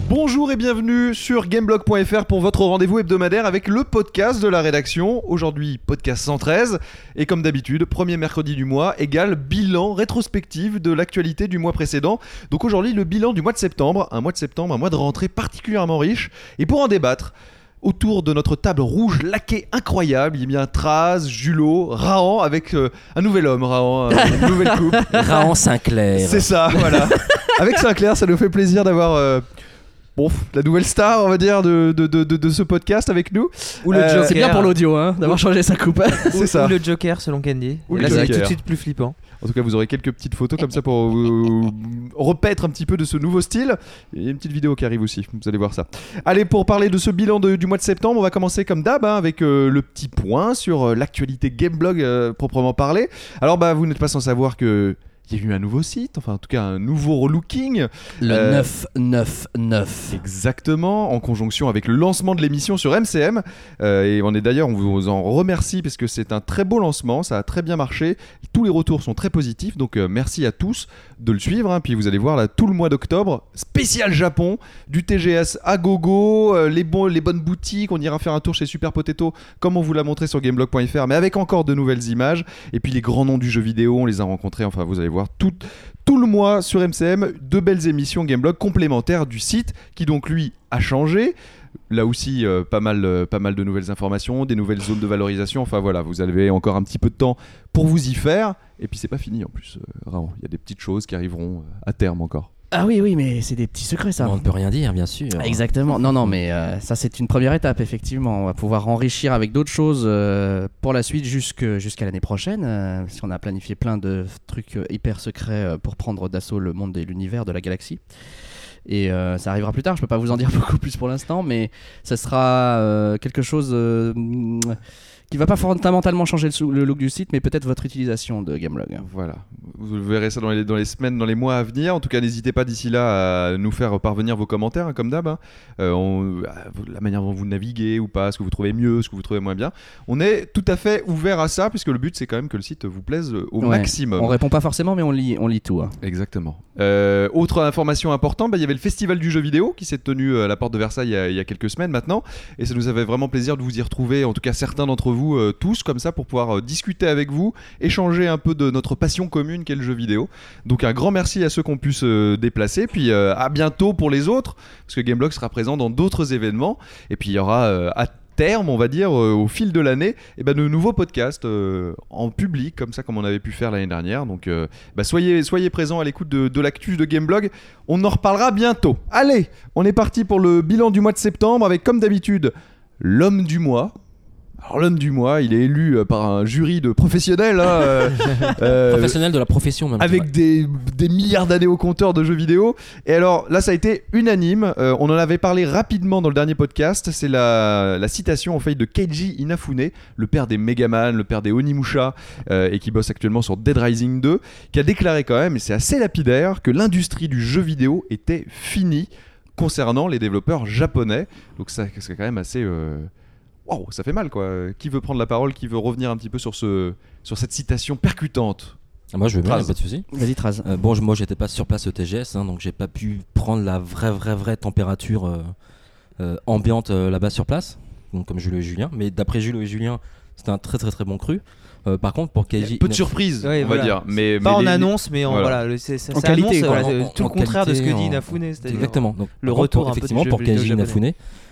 Bonjour et bienvenue sur Gameblog.fr pour votre rendez-vous hebdomadaire avec le podcast de la rédaction. Aujourd'hui, podcast 113. Et comme d'habitude, premier mercredi du mois égale bilan rétrospectif de l'actualité du mois précédent. Donc aujourd'hui, le bilan du mois de septembre. Un mois de rentrée particulièrement riche. Et pour en débattre, autour de notre table rouge laquée incroyable, il y a bien Traz, Julot, Rahan avec un nouvel homme, Rahan, une nouvelle coupe. Rahan Sinclair. C'est ça, voilà. Avec Sinclair, ça nous fait plaisir d'avoir la nouvelle star, on va dire, de ce podcast avec nous. Ou le Joker. C'est bien pour l'audio, d'avoir changé sa coupe. C'est ça. Ou le Joker selon Candy. Ou et le là, c'est Joker. tout de suite plus flippant. En tout cas, vous aurez quelques petites photos comme ça pour vous repaître un petit peu de ce nouveau style. Il y a une petite vidéo qui arrive aussi, vous allez voir ça. Allez, pour parler de ce bilan du mois de septembre, on va commencer comme d'hab avec le petit point sur l'actualité Gameblog proprement parlé. Alors, vous n'êtes pas sans savoir que il y a eu un nouveau site, enfin en tout cas un nouveau relooking. Le 999. Exactement, en conjonction avec le lancement de l'émission sur MCM. Et on vous en remercie parce que c'est un très beau lancement, ça a très bien marché. Tous les retours sont très positifs, donc merci à tous de le suivre. Puis vous allez voir là tout le mois d'octobre, spécial Japon, du TGS à gogo, les bonnes boutiques. On ira faire un tour chez Super Potato comme on vous l'a montré sur Gameblog.fr, mais avec encore de nouvelles images. Et puis les grands noms du jeu vidéo, on les a rencontrés. Enfin, vous allez voir tout le mois sur MCM, de belles émissions Gameblog complémentaires du site qui donc lui a changé. Là aussi, pas mal de nouvelles informations, des nouvelles zones de valorisation. Enfin voilà, vous avez encore un petit peu de temps pour vous y faire. Et puis c'est pas fini en plus, Raon. Il y a des petites choses qui arriveront à terme encore. Ah oui, mais c'est des petits secrets ça. On ne peut rien dire, bien sûr. Exactement. Non, mais ça c'est une première étape, effectivement. On va pouvoir enrichir avec d'autres choses pour la suite jusqu'à l'année prochaine. Parce qu'on a planifié plein de trucs hyper secrets pour prendre d'assaut le monde et l'univers de la galaxie. Et ça arrivera plus tard, je peux pas vous en dire beaucoup plus pour l'instant, mais ça sera quelque chose qui va pas fondamentalement changer le look du site, mais peut-être votre utilisation de Gameblog. Voilà, vous verrez ça dans les semaines, dans les mois à venir. En tout cas, n'hésitez pas d'ici là à nous faire parvenir vos commentaires, comme d'hab. La manière dont vous naviguez ou pas, ce que vous trouvez mieux, ce que vous trouvez moins bien. On est tout à fait ouvert à ça, puisque le but c'est quand même que le site vous plaise au maximum. On répond pas forcément, mais on lit tout. Exactement. Autre information importante, il y avait le festival du jeu vidéo qui s'est tenu à la porte de Versailles il y a quelques semaines maintenant, et ça nous avait vraiment plaisir de vous y retrouver, en tout cas certains d'entre vous tous comme ça, pour pouvoir discuter avec vous, échanger un peu de notre passion commune qu'est le jeu vidéo. Donc un grand merci à ceux qui ont pu se déplacer, puis à bientôt pour les autres, parce que Gameblog sera présent dans d'autres événements, et puis il y aura à terme, on va dire, au fil de l'année, de nouveaux podcasts en public, comme on avait pu faire l'année dernière. Donc soyez présents à l'écoute de l'actu de Gameblog. On en reparlera bientôt. Allez, on est parti pour le bilan du mois de septembre avec, comme d'habitude, l'homme du mois. Alors l'homme du mois, il est élu par un jury de professionnels, professionnels de la profession même. Avec des milliards d'années au compteur de jeux vidéo. Et alors là, ça a été unanime. On en avait parlé rapidement dans le dernier podcast. C'est la citation en fait de Keiji Inafune, le père des Megaman, le père des Onimusha, et qui bosse actuellement sur Dead Rising 2, qui a déclaré quand même, et c'est assez lapidaire, que l'industrie du jeu vidéo était finie concernant les développeurs japonais. Donc ça, c'est quand même assez... Wow, ça fait mal quoi. Qui veut prendre la parole, qui veut revenir un petit peu sur cette citation percutante? Moi je veux bien, pas de soucis. Vas-y Traz. Moi j'étais pas sur place au TGS, donc j'ai pas pu prendre la vraie température ambiante là-bas sur place, donc comme Julio et Julien. Mais d'après Julio et Julien, c'était un très très très bon cru. Par contre pour Keiji, peu de surprise, on va dire, mais pas en annonce, mais en qualité, tout le contraire de ce que dit Inafune, c'est-à-dire exactement. Donc le retour effectivement pour Keiji Inafune.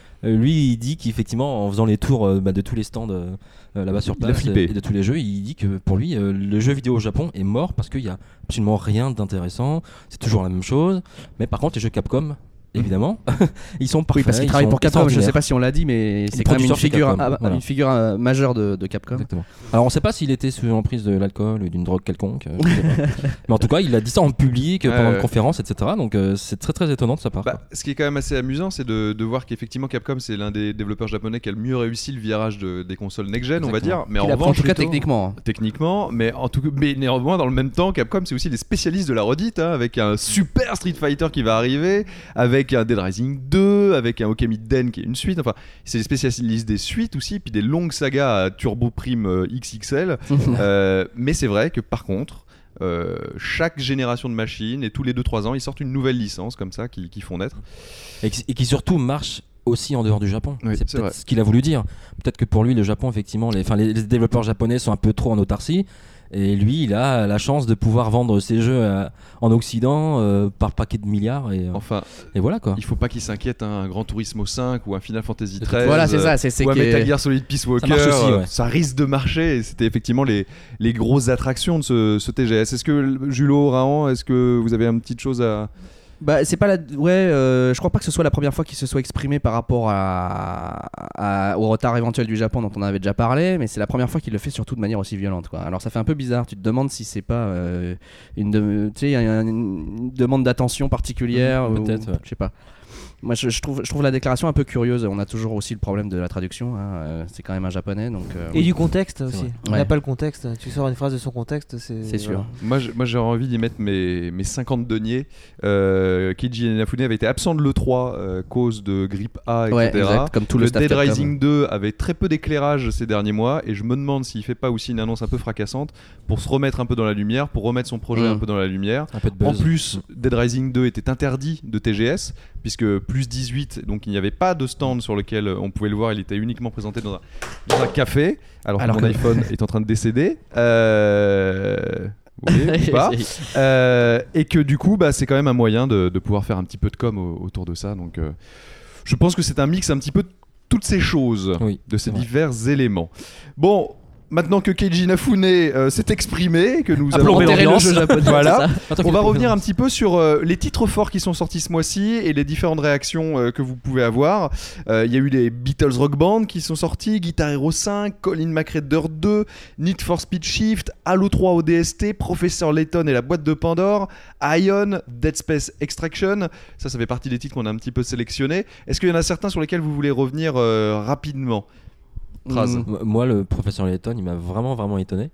Lui il dit qu'effectivement en faisant les tours de tous les stands là-bas sur place et de tous les jeux, il dit que pour lui le jeu vidéo au Japon est mort parce qu'il n'y a absolument rien d'intéressant, c'est toujours la même chose, mais par contre les jeux Capcom évidemment ils sont parfaits. Oui, parce qu'il travaille pour Capcom, je sais pas si on l'a dit, mais c'est quand même une figure majeure de Capcom. Exactement. Alors on sait pas s'il était sous l'emprise de l'alcool ou d'une drogue quelconque, mais en tout cas il a dit ça en public pendant une conférence, etc. Donc c'est très très étonnant de sa part. Ce qui est quand même assez amusant, c'est de voir qu'effectivement Capcom c'est l'un des développeurs japonais qui a le mieux réussi le virage des consoles next-gen, on va dire. Mais en revanche, en tout cas techniquement, mais néanmoins dans le même temps Capcom c'est aussi les spécialistes de la redite, avec un super Street Fighter qui va arriver, avec un Dead Rising 2, avec un Okami Den qui est une suite. Enfin, c'est les spécialistes des suites aussi, puis des longues sagas à Turbo Prime XXL. Mais c'est vrai que par contre, chaque génération de machines et tous les 2-3 ans ils sortent une nouvelle licence comme ça qui font naître et qui surtout marche aussi en dehors du Japon. Oui, c'est peut-être ce qu'il a voulu dire. Peut-être que pour lui le Japon effectivement les développeurs japonais sont un peu trop en autarcie. Et lui, il a la chance de pouvoir vendre ses jeux en Occident par paquet de milliards. Et voilà quoi. Il faut pas qu'il s'inquiète un Gran Turismo 5 ou un Final Fantasy 13 voilà, c'est ça, c'est ou un Metal Gear Solid Peace Walker. Ça risque de marcher. Et c'était effectivement les grosses attractions de ce TGS. Est-ce que Julo, Rahan, est-ce que vous avez une petite chose à... Bah, c'est pas je crois pas que ce soit la première fois qu'il se soit exprimé par rapport au retard éventuel du Japon dont on avait déjà parlé, mais c'est la première fois qu'il le fait surtout de manière aussi violente, quoi. Alors ça fait un peu bizarre, tu te demandes si c'est pas une demande d'attention particulière, peut-être, je sais pas. Moi je trouve la déclaration un peu curieuse. On a toujours aussi le problème de la traduction, hein. C'est quand même un japonais donc, et du contexte aussi. On n'a pas le contexte. Tu sors une phrase de son contexte, c'est sûr. Moi j'ai envie d'y mettre mes 50 deniers. Keiji Inafune avait été absent de l'E3 cause de grippe A, etc. Exact, comme tout le Dead Rising 2 avait très peu d'éclairage ces derniers mois et je me demande s'il fait pas aussi une annonce un peu fracassante pour se remettre un peu dans la lumière, pour remettre son projet un peu dans la lumière. Un peu de buzz. En plus, Dead Rising 2 était interdit de TGS puisque plus 18, donc il n'y avait pas de stand sur lequel on pouvait le voir, il était uniquement présenté dans un café, alors que mon iPhone est en train de décéder. Oui, ou pas. Et que du coup, c'est quand même un moyen de pouvoir faire un petit peu de com autour de ça. Donc, je pense que c'est un mix un petit peu de toutes ces choses, de ces divers éléments. Bon. Maintenant que Keiji Inafune s'est exprimé, que nous avons enterré le jeu japonais, voilà, on va revenir un petit peu sur les titres forts qui sont sortis ce mois-ci et les différentes réactions que vous pouvez avoir. Il y a eu les Beatles Rock Band qui sont sortis, Guitar Hero 5, Colin McRae Dirt 2, Need for Speed Shift, Halo 3 ODST, Professeur Layton et la boîte de Pandore, Ion, Dead Space Extraction. Ça fait partie des titres qu'on a un petit peu sélectionnés. Est-ce qu'il y en a certains sur lesquels vous voulez revenir rapidement ? Moi, le Professeur Layton, il m'a vraiment étonné.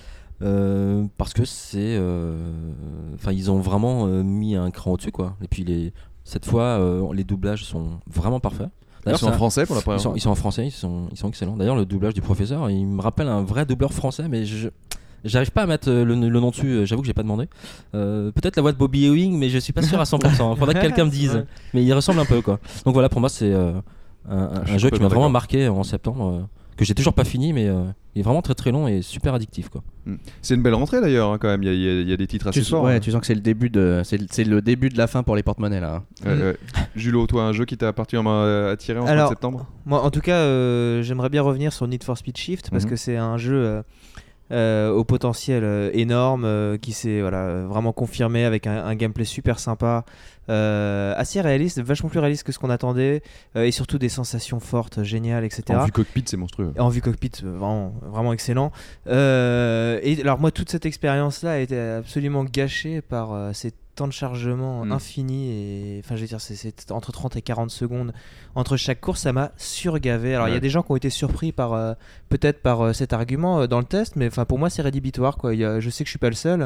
Parce que c'est. Ils ont vraiment mis un cran au-dessus, quoi. Et puis, cette fois, les doublages sont vraiment parfaits. Ils sont en français pour la première fois. Ils sont en français, ils sont excellents. D'ailleurs, le doublage du professeur, il me rappelle un vrai doubleur français, mais j'arrive pas à mettre le nom dessus, j'avoue que j'ai pas demandé. Peut-être la voix de Bobby Ewing, mais je suis pas sûr à 100%. Faudrait que quelqu'un me dise. Mais il ressemble un peu, quoi. Donc voilà, pour moi, c'est un jeu qui m'a vraiment marqué en septembre. Que j'ai toujours pas fini, mais il est vraiment très long et super addictif, quoi. C'est une belle rentrée d'ailleurs, hein, quand même. Il y a des titres assez forts. Ouais, tu sens que c'est le début de la fin pour les porte-monnaies là. Julo, toi, un jeu qui t'a particulièrement attiré en mois de septembre ? Moi, en tout cas, j'aimerais bien revenir sur Need for Speed Shift parce que c'est un jeu au potentiel énorme qui s'est vraiment confirmé avec un gameplay super sympa. Assez réaliste, vachement plus réaliste que ce qu'on attendait et surtout des sensations fortes, géniales, etc. En vue cockpit, c'est monstrueux. En vue cockpit, vraiment excellent. Et alors moi, toute cette expérience-là a été absolument gâchée par ces temps de chargement infini et enfin je veux dire c'est entre 30 et 40 secondes entre chaque course. Ça m'a surgavé. Alors il y a des gens qui ont été surpris par peut-être par cet argument dans le test, mais enfin pour moi c'est rédhibitoire, quoi. Je sais que je suis pas le seul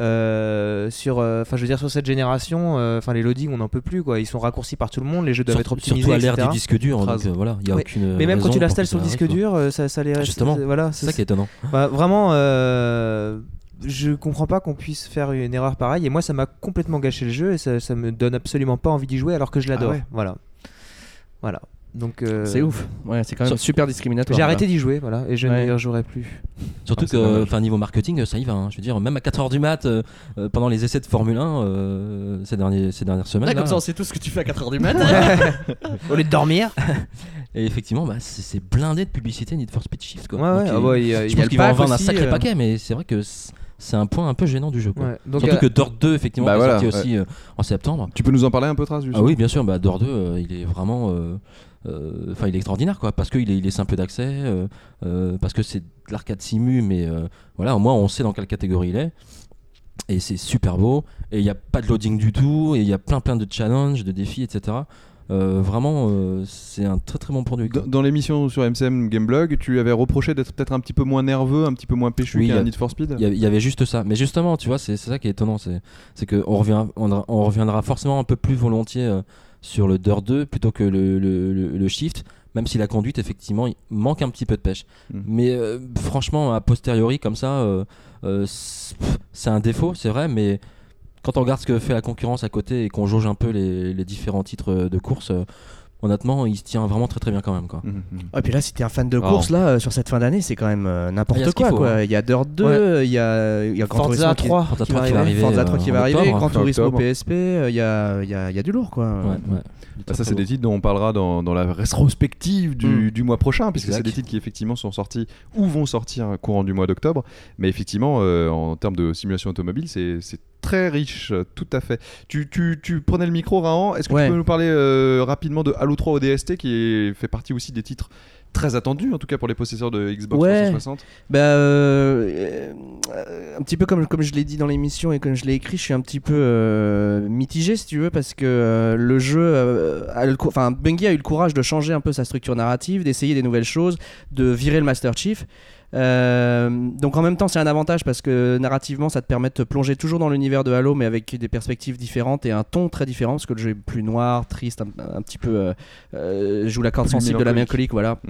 sur cette génération. Les loadings on n'en peut plus, quoi. Ils sont raccourcis par tout le monde, les jeux doivent être optimisés, surtout à l'ère des disques durs, donc voilà, il y a aucune mais même quand tu l'installes sur le disque dur ça les reste. Justement, voilà, c'est ça qui est étonnant. Vraiment je comprends pas qu'on puisse faire une erreur pareille, et moi ça m'a complètement gâché le jeu et ça me donne absolument pas envie d'y jouer alors que je l'adore. Voilà. Donc c'est ouf. Ouais, c'est quand même super discriminatoire. J'ai arrêté d'y jouer, et je n'y rejouerai plus. Surtout que niveau marketing ça y va, hein. Je veux dire, même à 4h du mat pendant les essais de Formule 1 ces dernières semaines. Comme ça on sait tout ce que tu fais à 4h du mat. Au lieu de dormir. Et effectivement, c'est blindé de publicité Need for Speed Shift, quoi. Je pense qu'ils vont en vendre un sacré paquet, mais c'est vrai que c'est un point un peu gênant du jeu, quoi. Donc surtout que Dirt 2 effectivement est sorti aussi en septembre. Tu peux nous en parler un peu, Trace, Ah oui, bien sûr. Dirt 2 il est vraiment il est extraordinaire, quoi, parce qu'il est simple d'accès, parce que c'est de l'arcade simu, mais au moins on sait dans quelle catégorie il est. Et c'est super beau, et il n'y a pas de loading du tout, et il y a plein de challenges, de défis, etc. C'est un très bon produit. Dans l'émission sur MCM Gameblog, tu lui avais reproché d'être peut-être un petit peu moins nerveux, un petit peu moins péchu qu'un Need for Speed. Il y avait juste ça, mais justement, tu vois, c'est ça qui est étonnant, c'est que on reviendra forcément un peu plus volontiers sur le Dirt 2 plutôt que le Shift, même si la conduite effectivement il manque un petit peu de pêche. Mais franchement a posteriori comme ça c'est un défaut, c'est vrai, mais quand on regarde ce que fait la concurrence à côté et qu'on jauge un peu les différents titres de course, honnêtement, il se tient vraiment très très bien quand même, quoi. Et puis là, si t'es un fan de course, là, sur cette fin d'année, c'est quand même n'importe quoi. Il y a Dirt 2, il y a Forza 3 qui va arriver, Forza 3 qui va arriver, Gran Turismo PSP, il y a du lourd, quoi. Ça, c'est des titres dont on parlera dans la rétrospective du mois prochain, puisque c'est des titres qui effectivement sont sortis ou vont sortir courant du mois d'octobre. Mais effectivement, en termes de simulation automobile, c'est très riche, tout à fait. Tu prenais le micro, Rahan. Est-ce que tu peux nous parler rapidement de Halo 3 ODST, qui fait partie aussi des titres très attendus, en tout cas pour les possesseurs de Xbox 360. Un petit peu comme je l'ai dit dans l'émission et comme je l'ai écrit, je suis un petit peu mitigé, si tu veux, parce que le jeu, Bungie a eu le courage de changer un peu sa structure narrative, d'essayer des nouvelles choses, de virer le Master Chief. Donc en même temps c'est un avantage parce que narrativement ça te permet de te plonger toujours dans l'univers de Halo, mais avec des perspectives différentes et un ton très différent, parce que le jeu est plus noir, triste, un petit peu joue la corde sensible de la mélancolique, voilà.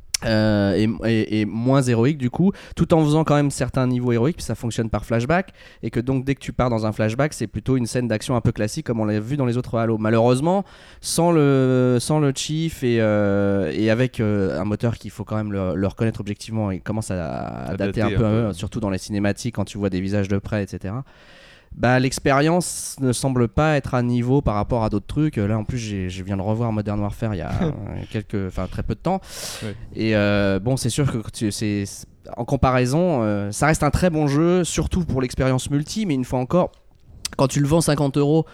Et moins héroïque du coup, tout en faisant quand même certains niveaux héroïques, puis ça fonctionne par flashback, et que donc dès que tu pars dans un flashback, c'est plutôt une scène d'action un peu classique comme on l'a vu dans les autres Halo. Malheureusement, sans le Chief et avec un moteur qu'il faut quand même le reconnaître objectivement, il commence à dater un peu, surtout dans les cinématiques quand tu vois des visages de près, etc. L'expérience ne semble pas être à niveau par rapport à d'autres trucs. Là en plus je viens de revoir Modern Warfare il y a très peu de temps, et c'est sûr que en comparaison ça reste un très bon jeu, surtout pour l'expérience multi, mais une fois encore, quand tu le vends 50€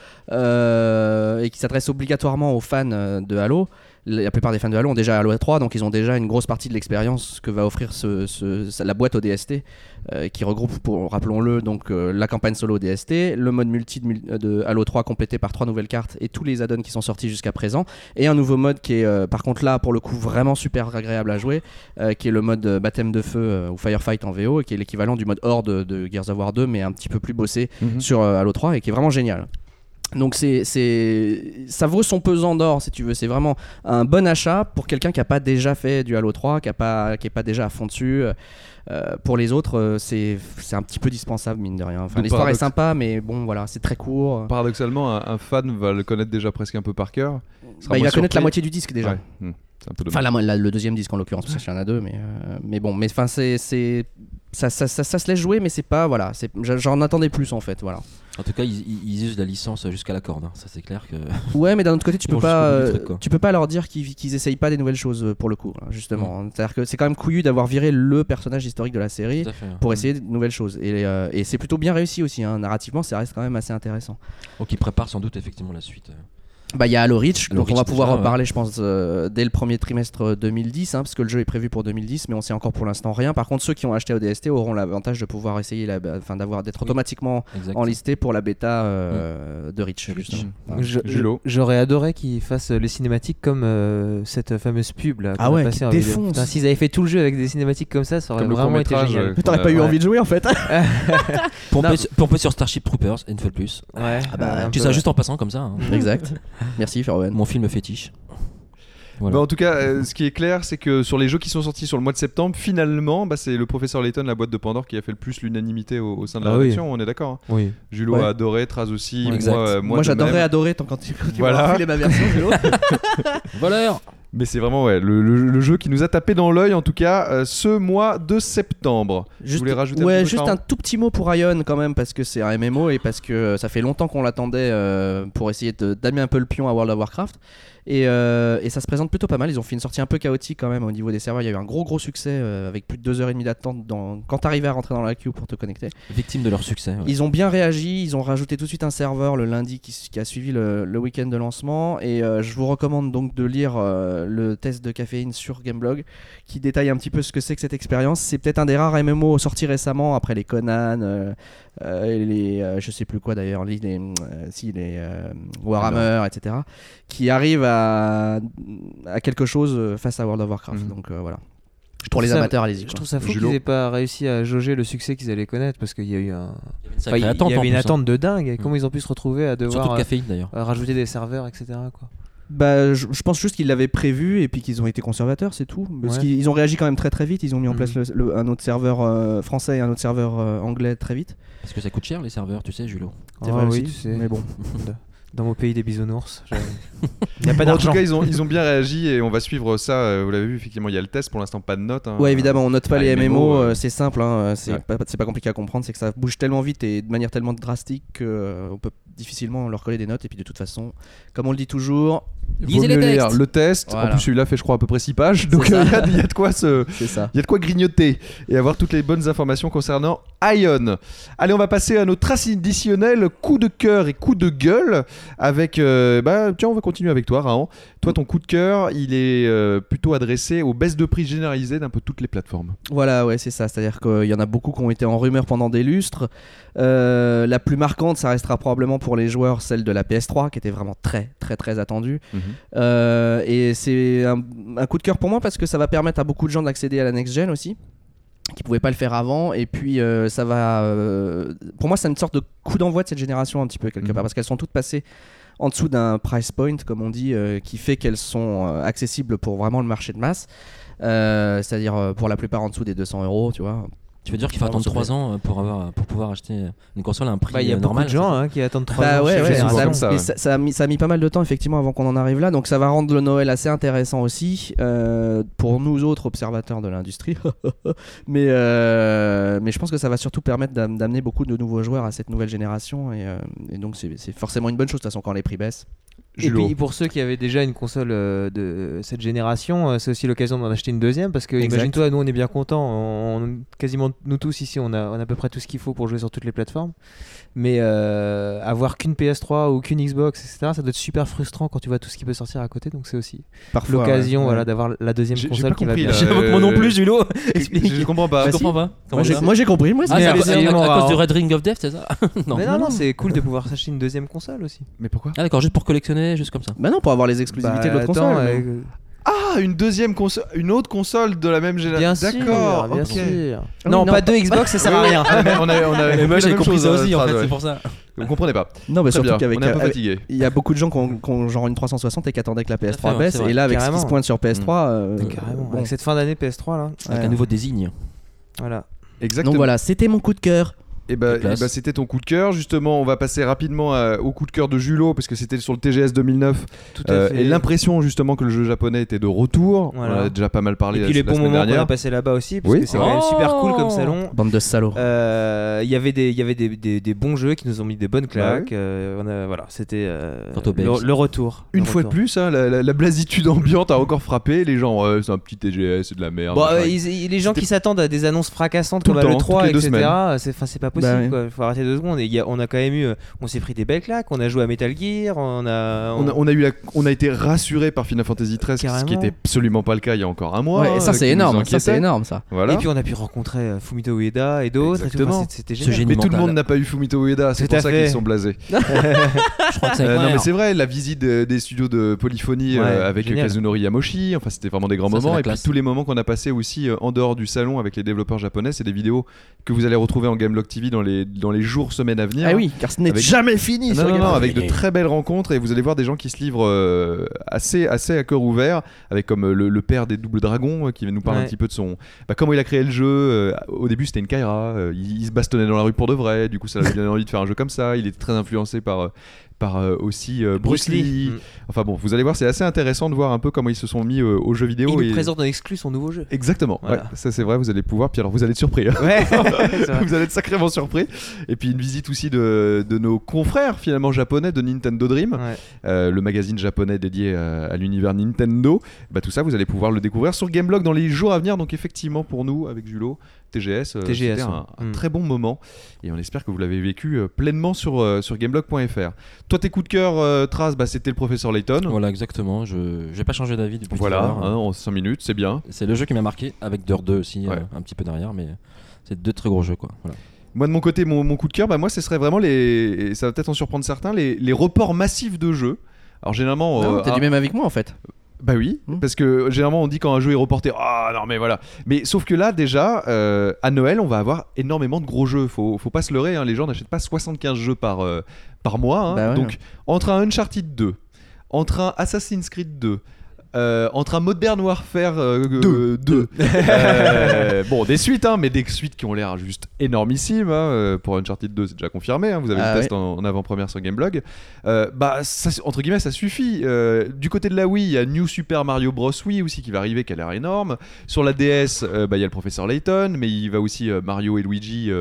et qui s'adresse obligatoirement aux fans de Halo, la plupart des fans de Halo ont déjà Halo 3, donc ils ont déjà une grosse partie de l'expérience que va offrir la boîte ODST, qui regroupe, rappelons-le, donc la campagne solo ODST, le mode multi de Halo 3 complété par 3 nouvelles cartes et tous les add-ons qui sont sortis jusqu'à présent, et un nouveau mode qui est par contre là pour le coup vraiment super agréable à jouer, qui est le mode baptême de feu ou Firefight en VO, et qui est l'équivalent du mode Horde de Gears of War 2 mais un petit peu plus bossé sur Halo 3, et qui est vraiment génial. Donc ça vaut son pesant d'or, si tu veux. C'est vraiment un bon achat pour quelqu'un qui n'a pas déjà fait du Halo 3, qui est pas déjà à fond dessus. Pour les autres, c'est un petit peu dispensable, mine de rien. Enfin, l'histoire est sympa, mais bon, voilà, c'est très court. Paradoxalement, un fan va le connaître déjà presque un peu par cœur. Il va connaître la moitié du disque déjà. Ouais. C'est un peu enfin, le deuxième disque en l'occurrence, parce qu'il y en a deux, mais bon, mais enfin, ça se laisse jouer, mais c'est pas, voilà, j'en attendais plus en fait, voilà. En tout cas, ils usent la licence jusqu'à la corde, hein. Ça c'est clair que. Ouais, mais d'un autre côté, tu peux pas leur dire qu'ils essayent pas des nouvelles choses pour le coup, hein, justement. C'est-à-dire que c'est quand même couillu d'avoir viré le personnage historique de la série pour essayer de nouvelles choses, et c'est plutôt bien réussi aussi, hein. Narrativement, ça reste quand même assez intéressant. Donc ils préparent sans doute effectivement la suite. Il y a Halo Reach, donc on va pouvoir reparler, je pense, dès le premier trimestre 2010, hein, parce que le jeu est prévu pour 2010, mais on sait encore pour l'instant rien. Par contre, ceux qui ont acheté ODST auront l'avantage de pouvoir essayer, d'être automatiquement enlisté pour la bêta de Reach. J'aurais adoré qu'ils fassent les cinématiques comme cette fameuse pub là. Qui défonce. S'ils avaient fait tout le jeu avec des cinématiques comme ça aurait vraiment été génial. Mais t'aurais pas eu envie de jouer en fait. Pomper sur Starship Troopers, une fois de plus. Ouais. Tu sais, juste en passant comme ça. Hein. Exact. Merci Ferrowen. Mon film fétiche. Voilà. En tout cas, ce qui est clair, c'est que sur les jeux qui sont sortis sur le mois de septembre, finalement, c'est le professeur Layton, la boîte de Pandore, qui a fait le plus l'unanimité au sein de la rédaction. On est d'accord, hein. Oui. Julo a adoré, Traz aussi. Moi j'adorais adorer quand tu vas filer ma version, Julo. Voleur. Mais c'est vraiment le jeu qui nous a tapé dans l'œil, en tout cas, ce mois de septembre. Je voulais rajouter un tout petit mot pour Ion quand même, parce que c'est un MMO et parce que ça fait longtemps qu'on l'attendait pour essayer de damer un peu le pion à World of Warcraft. Et ça se présente plutôt pas mal. Ils ont fait une sortie un peu chaotique quand même au niveau des serveurs. Il y a eu un gros succès avec plus de 2h30 d'attente quand t'arrivais à rentrer dans la queue pour te connecter. Victime de leur succès. Ouais. Ils ont bien réagi. Ils ont rajouté tout de suite un serveur le lundi qui a suivi le week-end de lancement. Et je vous recommande donc de lire le test de Caféine sur Gameblog qui détaille un petit peu ce que c'est que cette expérience. C'est peut-être un des rares MMO sortis récemment après les Conan, je sais plus quoi d'ailleurs, les Warhammer, etc. qui arrive à quelque chose face à World of Warcraft. Donc voilà. Pour les amateurs, allez-y. Je trouve ça fou qu'ils aient pas réussi à jauger le succès qu'ils allaient connaître, parce qu'il y a eu il y avait une attente de dingue. Comment ils ont pu se retrouver à devoir Caféine, d'ailleurs. rajouter des serveurs, etc. quoi. Je pense juste qu'ils l'avaient prévu et puis qu'ils ont été conservateurs, c'est tout. Parce qu'ils ont réagi quand même très très vite. Ils ont mis en place un autre serveur français et un autre serveur anglais très vite. Parce que ça coûte cher les serveurs, tu sais, Julo. C'est vrai aussi, tu sais. mais bon. Dans mon pays des bisounours, il n'y a pas d'argent. En tout cas, ils ont bien réagi et on va suivre ça. Vous l'avez vu, effectivement, il y a le test. Pour l'instant, pas de notes. Ouais, évidemment, on note pas les MMO. MMO, c'est simple, c'est pas compliqué à comprendre. C'est que ça bouge tellement vite et de manière tellement drastique qu'on peut difficilement leur coller des notes. Et puis de toute façon, comme on le dit toujours, lisez les textes. Lire le test. Voilà. En plus, celui-là fait, je crois, à peu près 6 pages. Donc, il y a de quoi il y a de quoi grignoter et avoir toutes les bonnes informations concernant Aion. Allez, on va passer à notre traditionnel coup de cœur et coup de gueule avec. Tiens, on va continuer avec toi, Rahan. Toi, ton coup de cœur, il est plutôt adressé aux baisses de prix généralisées d'un peu toutes les plateformes. Voilà, ouais, c'est ça. C'est-à-dire qu'il y en a beaucoup qui ont été en rumeur pendant des lustres. La plus marquante, ça restera probablement pour les joueurs, celle de la PS3, qui était vraiment très, très, très attendue. Et c'est un coup de cœur pour moi parce que ça va permettre à beaucoup de gens d'accéder à la next-gen aussi, qui pouvaient pas le faire avant. Et puis ça va pour moi c'est une sorte de coup d'envoi de cette génération un petit peu quelque part, parce qu'elles sont toutes passées en dessous d'un price point comme on dit, qui fait qu'elles sont accessibles pour vraiment le marché de masse, c'est-à-dire pour la plupart en dessous des 200 €, tu vois. Tu veux dire qu'il faut attendre 3 ans pour pouvoir acheter une console à un prix normal? Il y a beaucoup de gens qui attendent 3 ans. Ça a mis pas mal de temps effectivement avant qu'on en arrive là, donc ça va rendre le Noël assez intéressant aussi pour nous autres observateurs de l'industrie. mais je pense que ça va surtout permettre d'amener beaucoup de nouveaux joueurs à cette nouvelle génération et donc c'est forcément une bonne chose de toute façon quand les prix baissent. Et puis pour ceux qui avaient déjà une console de cette génération, c'est aussi l'occasion d'en acheter une deuxième, parce que imagine-toi, nous on est bien contents, quasiment nous tous ici on a à peu près tout ce qu'il faut pour jouer sur toutes les plateformes, mais avoir qu'une PS3 ou qu'une Xbox, etc., ça doit être super frustrant quand tu vois tout ce qui peut sortir à côté, donc c'est aussi parfois l'occasion d'avoir la deuxième console qui va bien. Moi non plus, Julo. Explique. Je comprends pas. Moi j'ai compris. C'est à cause du Red Ring of Death, c'est ça? Non, c'est cool de pouvoir s'acheter une deuxième console aussi. Mais pourquoi? Ah d'accord, juste pour collectionner, juste comme ça. Bah non, pour avoir les exclusivités de l'autre console. Une deuxième console, une autre console de la même génération. D'accord, bien sûr. Non, pas deux Xbox, ça sert à rien. Mais moi j'ai compris ça aussi en fait, c'est pour ça. Vous comprenez pas? Non, mais surtout qu'avec on est un peu fatigué. Il y a beaucoup de gens qui ont genre une 360 et qui attendaient que la PS3 baisse, et là avec ce qui se pointe sur PS3, carrément. Avec cette fin d'année PS3 là, avec un nouveau désigne. Voilà. Exactement. Donc voilà, c'était mon coup de cœur. Et c'était ton coup de cœur. Justement, on va passer rapidement au coup de cœur de Julo, parce que c'était sur le TGS 2009. Tout à fait. Et l'impression justement que le jeu japonais était de retour. Voilà. On a déjà pas mal parlé. Et puis les bons moments qu'on a passé là-bas aussi, parce que c'est quand même super cool comme salon. Bande de salauds. Il y avait des bons jeux qui nous ont mis des bonnes claques. Voilà, c'était le retour. Une fois de plus, la blasitude ambiante a encore frappé. Les gens, c'est un petit TGS, c'est de la merde. Les gens qui s'attendent à des annonces fracassantes comme à l'E3, etc. C'est pas possible. Il faut arrêter 2 secondes. On a quand même eu, on s'est pris des belles claques. On a joué à Metal Gear. On a été rassuré par Final Fantasy XIII, ce qui était absolument pas le cas il y a encore un mois. Ouais, et ça c'est énorme. Ça c'est énorme ça. Voilà. Et puis on a pu rencontrer Fumito Ueda et d'autres. Exactement. C'était génial. Mais tout le monde n'a pas eu Fumito Ueda. C'est pour ça qu'ils sont blasés. Je crois que c'est non mais c'est vrai. La visite des studios de Polyphonie avec Kazunori Yamoshi. Enfin c'était vraiment des grands moments. Et puis tous les moments qu'on a passés aussi en dehors du salon avec les développeurs japonais, c'est des vidéos que vous allez retrouver en Gameblog TV dans les jours, semaines à venir. Ah oui, car ce n'est jamais fini. Non, avec de très belles rencontres, et vous allez voir des gens qui se livrent assez à cœur ouvert, avec comme le père des Double Dragons qui va nous parler un petit peu de son comment il a créé le jeu. Au début c'était une Kaira, il se bastonnait dans la rue pour de vrai, du coup ça lui donné envie de faire un jeu comme ça. Il était très influencé par aussi Bruce Lee. Enfin bon, vous allez voir, c'est assez intéressant de voir un peu comment ils se sont mis aux jeux vidéo. Il nous présente en exclu son nouveau jeu. Exactement, voilà. Ça c'est vrai, vous allez pouvoir, puis alors vous allez être surpris. Ouais, vous allez être sacrément surpris. Et puis une visite aussi de nos confrères finalement japonais de Nintendo Dream, le magazine japonais dédié à l'univers Nintendo. Tout ça vous allez pouvoir le découvrir sur Gameblog dans les jours à venir. Donc effectivement pour nous avec Julo, TGS c'était un très bon moment, et on espère que vous l'avez vécu pleinement sur gameblog.fr. Toi tes coups de cœur, Traz, c'était le professeur Layton. Voilà, exactement, je n'ai pas changé d'avis depuis en 5 minutes, c'est bien. C'est le jeu qui m'a marqué, avec Dirt 2 aussi un petit peu derrière, mais c'est 2 très gros jeux quoi. Voilà. Moi de mon côté, mon coup de cœur, moi ce serait vraiment et ça va peut-être en surprendre certains, les reports massifs de jeux. Alors généralement t'es du même avec moi en fait. Bah oui, parce que généralement on dit quand un jeu est reporté, non mais voilà. Mais sauf que là déjà, à Noël on va avoir énormément de gros jeux. Faut pas se leurrer, les gens n'achètent pas 75 jeux par mois. Donc entre un Uncharted 2, entre un Assassin's Creed 2, entre un Modern Warfare 2. Bon, des suites, mais des suites qui ont l'air juste énormissimes. Pour Uncharted 2, c'est déjà confirmé. Vous avez le test en avant-première sur Gameblog. Ça, entre guillemets, ça suffit. Du côté de la Wii, il y a New Super Mario Bros. Wii aussi qui va arriver, qui a l'air énorme. Sur la DS, il y a le professeur Layton, mais il va aussi Mario et Luigi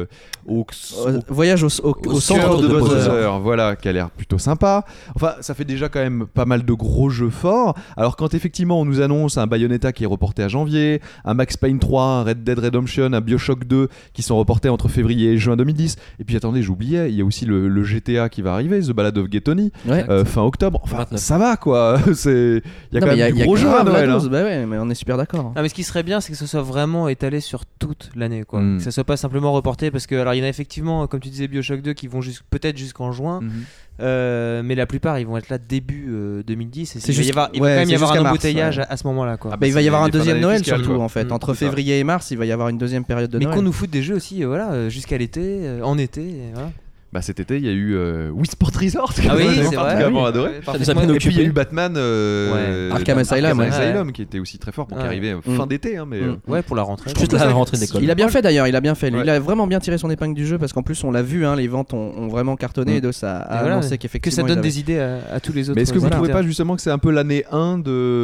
voyage au centre de Bowser. Voilà, qui a l'air plutôt sympa. Enfin, ça fait déjà quand même pas mal de gros jeux forts. Alors quand effectivement on nous annonce un Bayonetta qui est reporté à janvier, un Max Payne 3, un Red Dead Redemption, un Bioshock 2 qui sont reportés entre février et juin 2010, et puis attendez, j'oubliais, il y a aussi le GTA qui va arriver, The Ballad of Gay Tony, fin octobre. Enfin 29. Ça va quoi. Il y a quand même du gros jeu à Noël. Bah ouais, mais on est super d'accord. Mais ce qui serait bien, c'est que ce soit vraiment étalé sur toute l'année, quoi. Que ça soit pas simplement reporté, parce que alors il y en a effectivement, comme tu disais, Bioshock 2 qui vont peut-être jusqu'en juin. Mais la plupart ils vont être là début 2010 et il va quand même y avoir un embouteillage à ce moment-là, quoi. Il va y avoir un deuxième Noël surtout en fait. Entre février et mars, il va y avoir une deuxième période de Noël. Mais qu'on nous foute des jeux aussi, jusqu'à l'été, en été, voilà. Cet été, il y a eu Wii Sport Resort. Ah oui, c'est vrai. Adoré. Et puis il y a eu Batman Arkham Asylum, qui était aussi très fort, qui arrivait fin d'été. Ouais, pour la rentrée. Juste la rentrée d'école. Il a bien fait d'ailleurs, il a bien fait. Il a vraiment bien tiré son épingle du jeu parce qu'en plus on l'a vu, les ventes ont vraiment cartonné, et ça a annoncé qu'effectivement. Que ça donne des idées à tous les autres. Mais est-ce que vous ne trouvez pas justement que c'est un peu l'année 1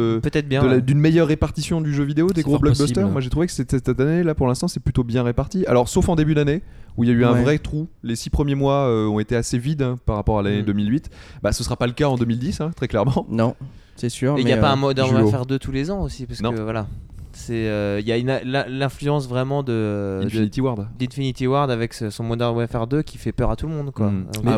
d'une meilleure répartition du jeu vidéo, des gros blockbusters? Moi j'ai trouvé que cette année là pour l'instant c'est plutôt bien réparti. Alors sauf en début d'année où il y a eu un vrai trou. Les 6 premiers mois ont été assez vides par rapport à l'année 2008. Ce sera pas le cas en 2010, très clairement. Non, c'est sûr. Et il n'y a pas un Modern Warfare 2 tous les ans aussi, parce que voilà. Il y a l'influence vraiment d'Infinity Ward avec son Modern Warfare 2 qui fait peur à tout le monde, quoi.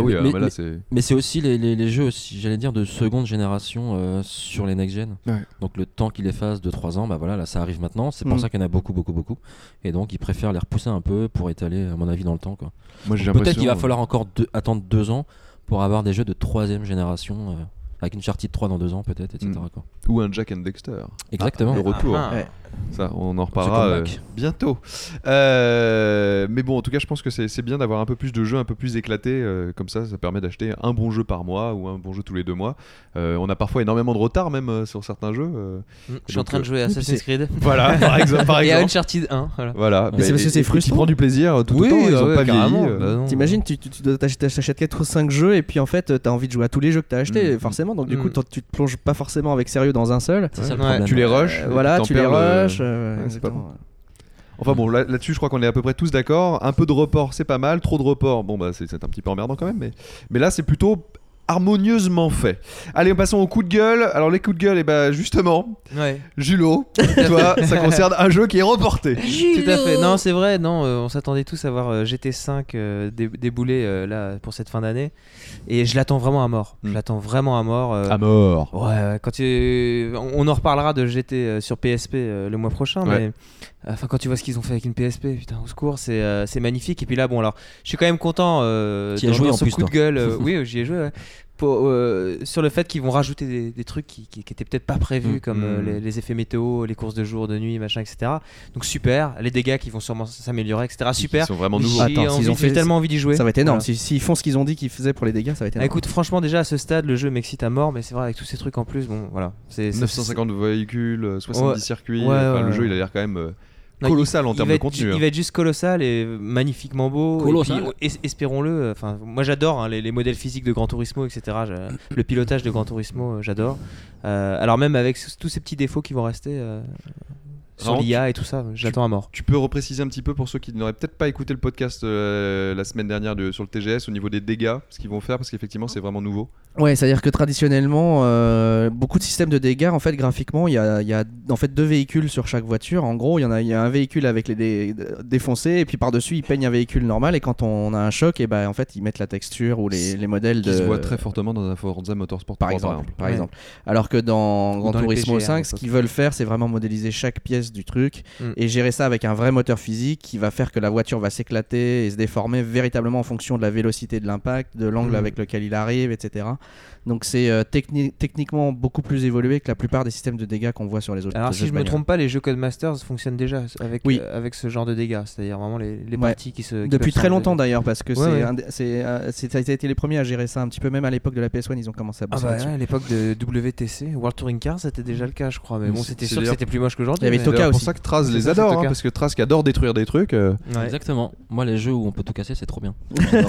Mais c'est aussi les jeux aussi, j'allais dire, de seconde génération sur les next-gen. Donc le temps qu'il les fasse de 3 ans, là ça arrive maintenant. C'est pour ça qu'il y en a beaucoup. Et donc ils préfèrent les repousser un peu pour étaler, à mon avis, dans le temps, quoi. Peut-être qu'il va falloir encore attendre 2 ans pour avoir des jeux de 3ème génération. Avec une Uncharted 3 dans 2 ans peut-être, etc. Quoi. Ou un Jack and Dexter. Exactement. Le retour. Ça, on en reparlera bientôt. Mais bon, en tout cas, je pense que c'est bien d'avoir un peu plus de jeux un peu plus éclatés. Comme ça permet d'acheter un bon jeu par mois ou un bon jeu tous les 2 mois. On a parfois énormément de retard même sur certains jeux. Je suis en train de jouer à Assassin's Creed. Voilà, par exemple. Et à Uncharted 1. Voilà. Mais c'est parce que c'est frustrant. Tu prends du plaisir tout le temps. Ils ont pas vieilli. T'imagines, tu t'achètes 4 ou 5 jeux et puis en fait, t'as envie de jouer à tous les jeux que t'as achetés, forcément. Donc du coup, tu te plonges pas forcément avec sérieux dans un seul. C'est ça le problème. Tu les rushes. Tu les rushes. Enfin bon, là-dessus je crois qu'on est à peu près tous d'accord. Un peu de report c'est pas mal, trop de report c'est un petit peu emmerdant quand même, mais là c'est plutôt harmonieusement fait. Allez, passons au coup de gueule. Alors les coups de gueule, justement, Julo, toi, ça concerne un jeu qui est reporté. Tout à fait. Non, c'est vrai. Non, on s'attendait tous à voir GT5 débouler là pour cette fin d'année, et je l'attends vraiment à mort. Je l'attends vraiment à mort. À mort. Ouais. On en reparlera de GT sur PSP le mois prochain, mais quand tu vois ce qu'ils ont fait avec une PSP, putain, au secours, c'est magnifique. Et puis là, alors, je suis quand même content. Tu as joué en ce plus, coup de gueule. Oui, j'y ai joué. Ouais. Sur le fait qu'ils vont rajouter des trucs qui étaient peut-être pas prévus, comme les effets météo, les courses de jour, de nuit, machin, etc. Donc super, les dégâts qui vont sûrement s'améliorer, etc. Super. Ils sont vraiment nouveaux. J'ai tellement envie d'y jouer. Ça va être énorme. S'ils font ce qu'ils ont dit qu'ils faisaient pour les dégâts, ça va être énorme. Écoute, franchement, déjà à ce stade, le jeu m'excite à mort, mais c'est vrai, avec tous ces trucs en plus, bon, voilà. 950 véhicules, 70 circuits. Le jeu, il a l'air quand même colossal en termes de contenu. Il va être juste colossal et magnifiquement beau. Colossal. Et puis, espérons-le. Enfin, moi j'adore les modèles physiques de Gran Turismo, etc. Le pilotage de Gran Turismo, j'adore. Alors même avec tous ces petits défauts qui vont rester sur l'IA et tout ça, j'attends à mort. Tu peux repréciser un petit peu pour ceux qui n'auraient peut-être pas écouté le podcast la semaine dernière sur le TGS au niveau des dégâts, ce qu'ils vont faire, parce qu'effectivement c'est vraiment nouveau. Ouais, c'est-à-dire que traditionnellement, beaucoup de systèmes de dégâts, en fait, graphiquement, il y a en fait 2 véhicules sur chaque voiture. En gros, il y a un véhicule avec les défoncés, et puis par-dessus, ils peignent un véhicule normal, et quand on a un choc, et en fait, ils mettent la texture ou les modèles qui se voit très fortement dans un Forza Motorsport 3, par exemple. Alors que dans Gran Turismo 5, ce qu'ils veulent faire, c'est vraiment modéliser chaque pièce vitesse du truc et gérer ça avec un vrai moteur physique qui va faire que la voiture va s'éclater et se déformer véritablement en fonction de la vélocité de l'impact, de l'angle avec lequel il arrive, etc. Donc c'est techniquement beaucoup plus évolué que la plupart des systèmes de dégâts qu'on voit sur les autres. Alors si je me trompe pas, les jeux Codemasters fonctionnent déjà avec ce genre de dégâts, c'est-à-dire vraiment les parties qui se... Depuis très longtemps d'ailleurs, parce que ça a été les premiers à gérer ça un petit peu, même à l'époque de la PS1, ils ont commencé à bosser là-dessus. À l'époque de WTC, World Touring Car, c'était déjà le cas je crois, mais bon c'était sûr que c'était plus moche qu'aujourd'hui. Il y avait Toka aussi. C'est pour ça que Traz les adore, parce que Traz qui adore détruire des trucs. Exactement, moi les jeux où on peut tout casser c'est trop bien.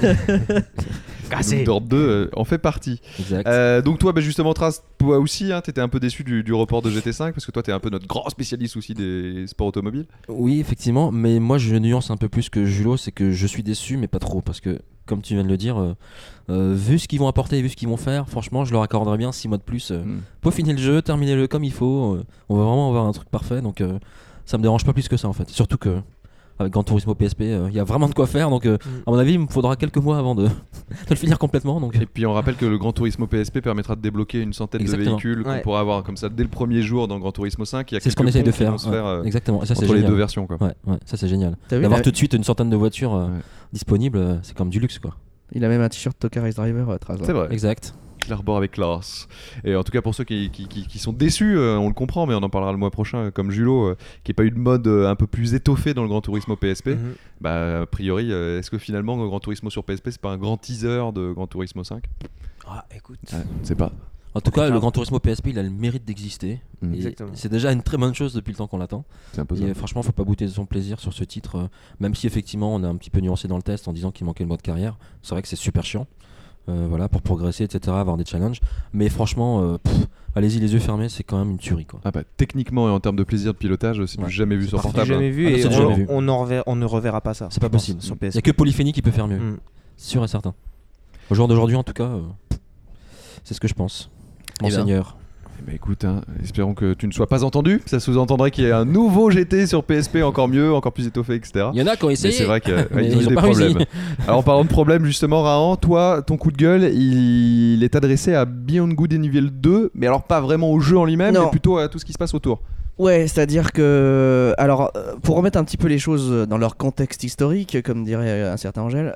Casser. Door 2 en fait partie. Exact. Donc toi justement Traz, toi aussi t'étais un peu déçu du report de GT5 parce que toi t'es un peu notre grand spécialiste aussi des sports automobiles. Oui effectivement, mais moi je nuance un peu plus que Julo, c'est que je suis déçu mais pas trop, parce que comme tu viens de le dire, vu ce qu'ils vont apporter, vu ce qu'ils vont faire, franchement je leur accorderais bien 6 mois de plus. Peaufiner le jeu, terminer-le comme il faut, on va vraiment avoir un truc parfait, donc ça me dérange pas plus que ça en fait, surtout que avec Gran Turismo PSP, il y a vraiment de quoi faire, donc à mon avis il me faudra quelques mois avant de le finir complètement. Donc. Et puis on rappelle que le Gran Turismo PSP permettra de débloquer une centaine de véhicules qu'on pourra avoir comme ça dès le premier jour dans Gran Turismo 5. C'est ce qu'on essaye de faire. Exactement. Ça, entre les deux versions. Quoi. Ouais, ça c'est génial. D'avoir tout de suite une centaine de voitures disponibles, c'est comme du luxe quoi. Il a même un t-shirt Toka Race Driver. C'est vrai. Exact. Il arbore avec classe. Et en tout cas pour ceux qui sont déçus, on le comprend, mais on en parlera le mois prochain, comme Julo, qui n'a pas eu de mode un peu plus étoffé dans le Gran Turismo PSP. A priori, est-ce que finalement le Gran Turismo sur PSP c'est pas un grand teaser de Gran Turismo 5 ? Écoute, on sait pas. En tout cas, le Gran Turismo PSP, il a le mérite d'exister. C'est déjà une très bonne chose depuis le temps qu'on l'attend. Et franchement, faut pas bouter de son plaisir sur ce titre, même si effectivement on a un petit peu nuancé dans le test en disant qu'il manquait le mode carrière. C'est vrai que c'est super chiant. Pour progresser, etc., avoir des challenges. Mais franchement, allez-y les yeux fermés, c'est quand même une tuerie. Quoi. Techniquement et en termes de plaisir de pilotage, c'est du jamais vu sur portable. Jamais vu et on ne reverra pas ça. C'est pas possible. Sur PS. Il n'y a que Polyphony qui peut faire mieux. Sûr et certain. Au jour d'aujourd'hui, en tout cas, c'est ce que je pense. Monseigneur. Écoute, espérons que tu ne sois pas entendu. Ça sous-entendrait qu'il y ait un nouveau GT sur PSP encore mieux, encore plus étoffé, etc. Il y en a qui ont essayé. Mais c'est vrai qu'ils ont des problèmes. Alors en parlant de problèmes, justement, Rahan, toi, ton coup de gueule, il est adressé à Beyond Good and Evil 2, mais alors pas vraiment au jeu en lui-même, mais plutôt à tout ce qui se passe autour. Ouais, c'est-à-dire que... Alors, pour remettre un petit peu les choses dans leur contexte historique, comme dirait un certain Angèle,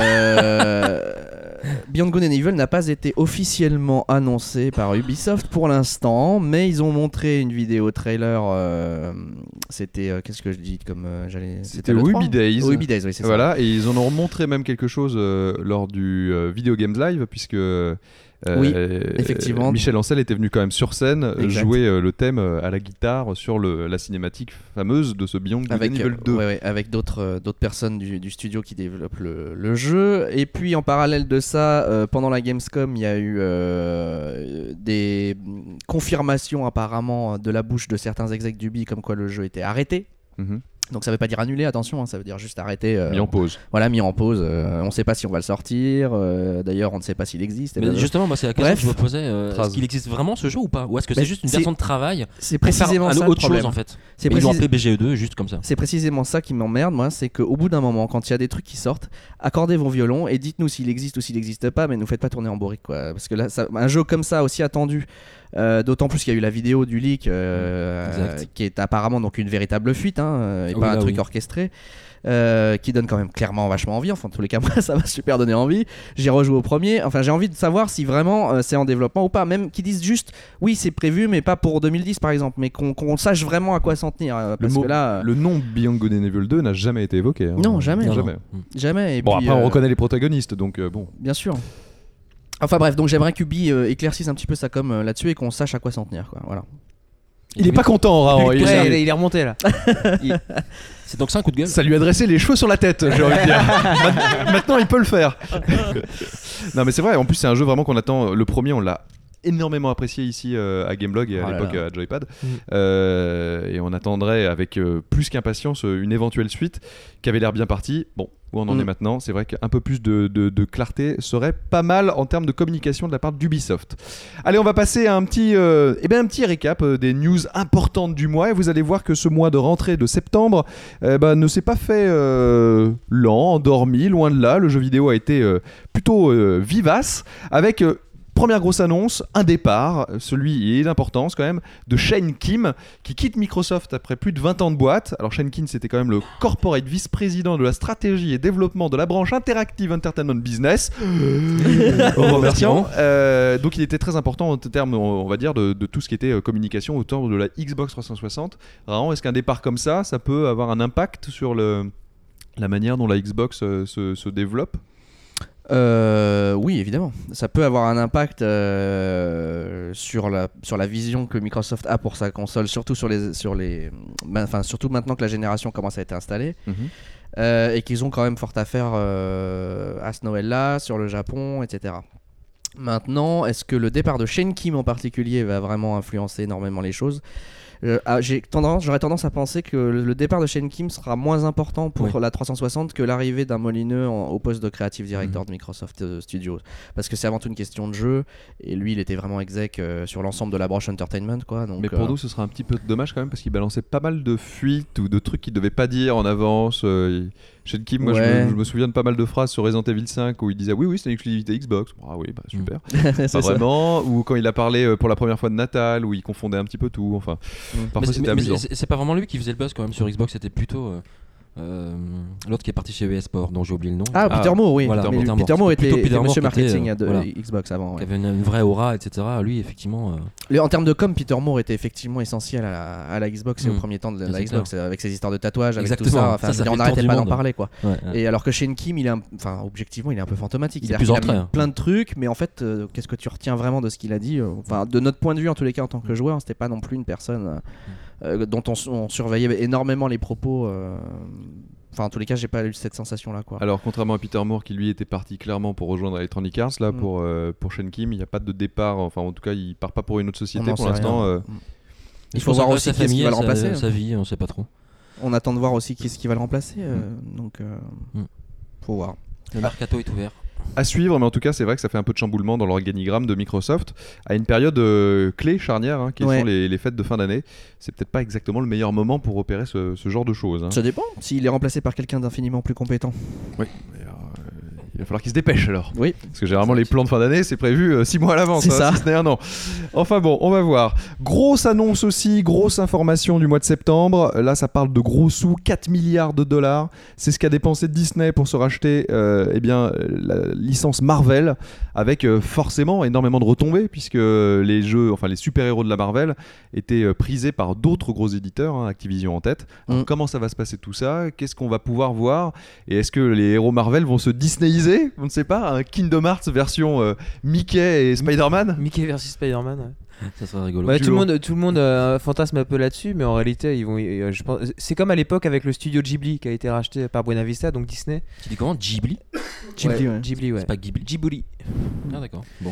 Beyond Good and Evil n'a pas été officiellement annoncé par Ubisoft pour l'instant, mais ils ont montré une vidéo trailer, c'était... qu'est-ce que je dis comme... C'était le Ubi Days. Ubi Days, oui, c'est ça. Voilà, et ils en ont montré même quelque chose lors du Video Games Live, puisque... effectivement. Michel Ancel était venu quand même sur scène jouer le thème à la guitare sur la cinématique fameuse de ce Beyond Good and Evil 2. Avec d'autres personnes du studio qui développent le jeu. Et puis en parallèle de ça, pendant la Gamescom, il y a eu des confirmations apparemment de la bouche de certains execs d'Ubi comme quoi le jeu était arrêté. Donc ça veut pas dire annulé, attention, ça veut dire juste arrêté. Mis en pause. Voilà, mis en pause. On sait pas si on va le sortir. D'ailleurs, on ne sait pas s'il existe. Mais justement, moi, c'est la question que je me posais. Est-ce qu'il existe vraiment ce jeu ou pas ? Ou est-ce que c'est juste une version de travail ? C'est précisément ça autre chose en fait. Ils l'ont appelé BGE2 juste comme ça. C'est précisément ça qui m'emmerde, moi, c'est qu'au bout d'un moment, quand il y a des trucs qui sortent, accordez vos violons et dites-nous s'il existe ou s'il n'existe pas, mais nous faites pas tourner en bourrique, quoi. Parce que là, un jeu comme ça, aussi attendu. D'autant plus qu'il y a eu la vidéo du leak qui est apparemment donc une véritable fuite et pas un truc orchestré qui donne quand même clairement vachement envie. Enfin, en tous les cas, moi ça m'a super donné envie. J'ai rejoué au premier. Enfin, j'ai envie de savoir si vraiment c'est en développement ou pas. Même qu'ils disent juste oui, c'est prévu, mais pas pour 2010 par exemple. Mais qu'on sache vraiment à quoi s'en tenir. Le nom Beyond Good and Evil 2 n'a jamais été évoqué. Non, jamais. Et bon, puis, après, on reconnaît les protagonistes, donc bon. Bien sûr. Enfin bref, donc j'aimerais qu'Ubi éclaircisse un petit peu sa com là-dessus et qu'on sache à quoi s'en tenir, quoi. Voilà. Il est pas content, Rahan. Il est remonté là. C'est donc ça un coup de gueule. Ça lui a dressé les cheveux sur la tête, j'ai envie de dire. Maintenant, il peut le faire. Non, mais c'est vrai. En plus, c'est un jeu vraiment qu'on attend. Le premier, on l'a énormément apprécié ici à Gameblog et à l'époque à Joypad. Et on attendrait avec plus qu'impatience une éventuelle suite qui avait l'air bien partie. Bon, où on en est maintenant, c'est vrai qu'un peu plus de clarté serait pas mal en termes de communication de la part d'Ubisoft. Allez, on va passer à un petit récap des news importantes du mois, et vous allez voir que ce mois de rentrée de septembre ne s'est pas fait lent, endormi, loin de là. Le jeu vidéo a été plutôt vivace, avec Première grosse annonce, un départ, celui d'importance quand même, de Shane Kim, qui quitte Microsoft après plus de 20 ans de boîte. Alors Shane Kim, c'était quand même le corporate vice-président de la stratégie et développement de la branche Interactive Entertainment Business. Remerciant. Donc il était très important en termes, on va dire, de tout ce qui était communication autour de la Xbox 360. Vraiment, est-ce qu'un départ comme ça peut avoir un impact sur la manière dont la Xbox se développe ? Oui, évidemment. Ça peut avoir un impact sur la vision que Microsoft a pour sa console, surtout surtout maintenant que la génération commence à être installée. Et qu'ils ont quand même fort à faire à ce Noël-là, sur le Japon, etc. Maintenant, est-ce que le départ de Shane Kim en particulier va vraiment influencer énormément les choses ? J'aurais tendance à penser que le départ de Shane Kim sera moins important pour la 360 que l'arrivée d'un Molineux au poste de Creative Director de Microsoft Studios, parce que c'est avant tout une question de jeu, et lui il était vraiment exec sur l'ensemble de la branche Entertainment, quoi. Donc, mais pour nous ce sera un petit peu dommage quand même, parce qu'il balançait pas mal de fuites ou de trucs qu'il devait pas dire en avance. Shane Kim, moi je me souviens de pas mal de phrases sur Resident Evil 5 où il disait oui c'est une exclusivité Xbox. Ah oui, bah super. Pas vraiment. Ou quand il a parlé pour la première fois de Natal, où il confondait un petit peu tout. Enfin, parfois c'était amusant. Mais c'est pas vraiment lui qui faisait le buzz quand même sur Xbox, c'était plutôt l'autre qui est parti chez EA Sport, dont j'ai oublié le nom. Peter Moore, oui. Voilà, Peter Moore était monsieur marketing de voilà, Xbox avant. Qui avait une vraie aura, etc. Lui, effectivement. En termes de com, Peter Moore était effectivement essentiel à la Xbox et au premier temps de la Xbox, avec ses histoires de tatouages, avec tout ça. Enfin, on n'arrêtait pas d'en parler, quoi. Et alors que Shane Kim, objectivement, il est un peu fantomatique. Il a mis plein de trucs, mais en fait, qu'est-ce que tu retiens vraiment de ce qu'il a dit ? Enfin, de notre point de vue, en tous les cas, en tant que joueur, c'était pas non plus une personne dont on surveillait énormément les propos. Enfin, en tous les cas, j'ai pas eu cette sensation-là, quoi. Alors, contrairement à Peter Moore, qui lui était parti clairement pour rejoindre Electronic Arts, là, pour Shane Kim, il n'y a pas de départ. Enfin, en tout cas, il part pas pour une autre société pour l'instant. Il faut voir aussi qui va le remplacer. Sa vie, on sait pas trop. On attend de voir aussi qui va le remplacer. Donc, faut voir. Le mercato est ouvert. À suivre, mais en tout cas, c'est vrai que ça fait un peu de chamboulement dans l'organigramme de Microsoft à une période clé, charnière, qui sont les fêtes de fin d'année. C'est peut-être pas exactement le meilleur moment pour opérer ce genre de choses. Ça dépend, s'il est remplacé par quelqu'un d'infiniment plus compétent. Oui, il va falloir qu'il se dépêche alors. Oui. Parce que généralement, les plans de fin d'année, c'est prévu 6 mois à l'avance. C'est ça. Si ce n'est un an. Enfin bon, on va voir. Grosse annonce aussi, grosse information du mois de septembre. Là, ça parle de gros sous, 4 milliards de dollars. C'est ce qu'a dépensé Disney pour se racheter la licence Marvel, avec forcément énormément de retombées, puisque les super-héros de la Marvel étaient prisés par d'autres gros éditeurs, Activision en tête. Alors, comment ça va se passer tout ça ? Qu'est-ce qu'on va pouvoir voir ? Et est-ce que les héros Marvel vont se Disneyiser ? On ne sait pas, un Kingdom Hearts version Mickey et Spider-Man. Mickey versus Spider-Man, ouais. Ça serait rigolo. Ouais, tout le monde fantasme un peu là-dessus, mais en réalité, je pense, c'est comme à l'époque avec le studio Ghibli qui a été racheté par Buena Vista, donc Disney. Tu dis comment ? Ghibli ? Ghibli, ouais. C'est pas Ghibli. Ghibli. Ah d'accord. Bon.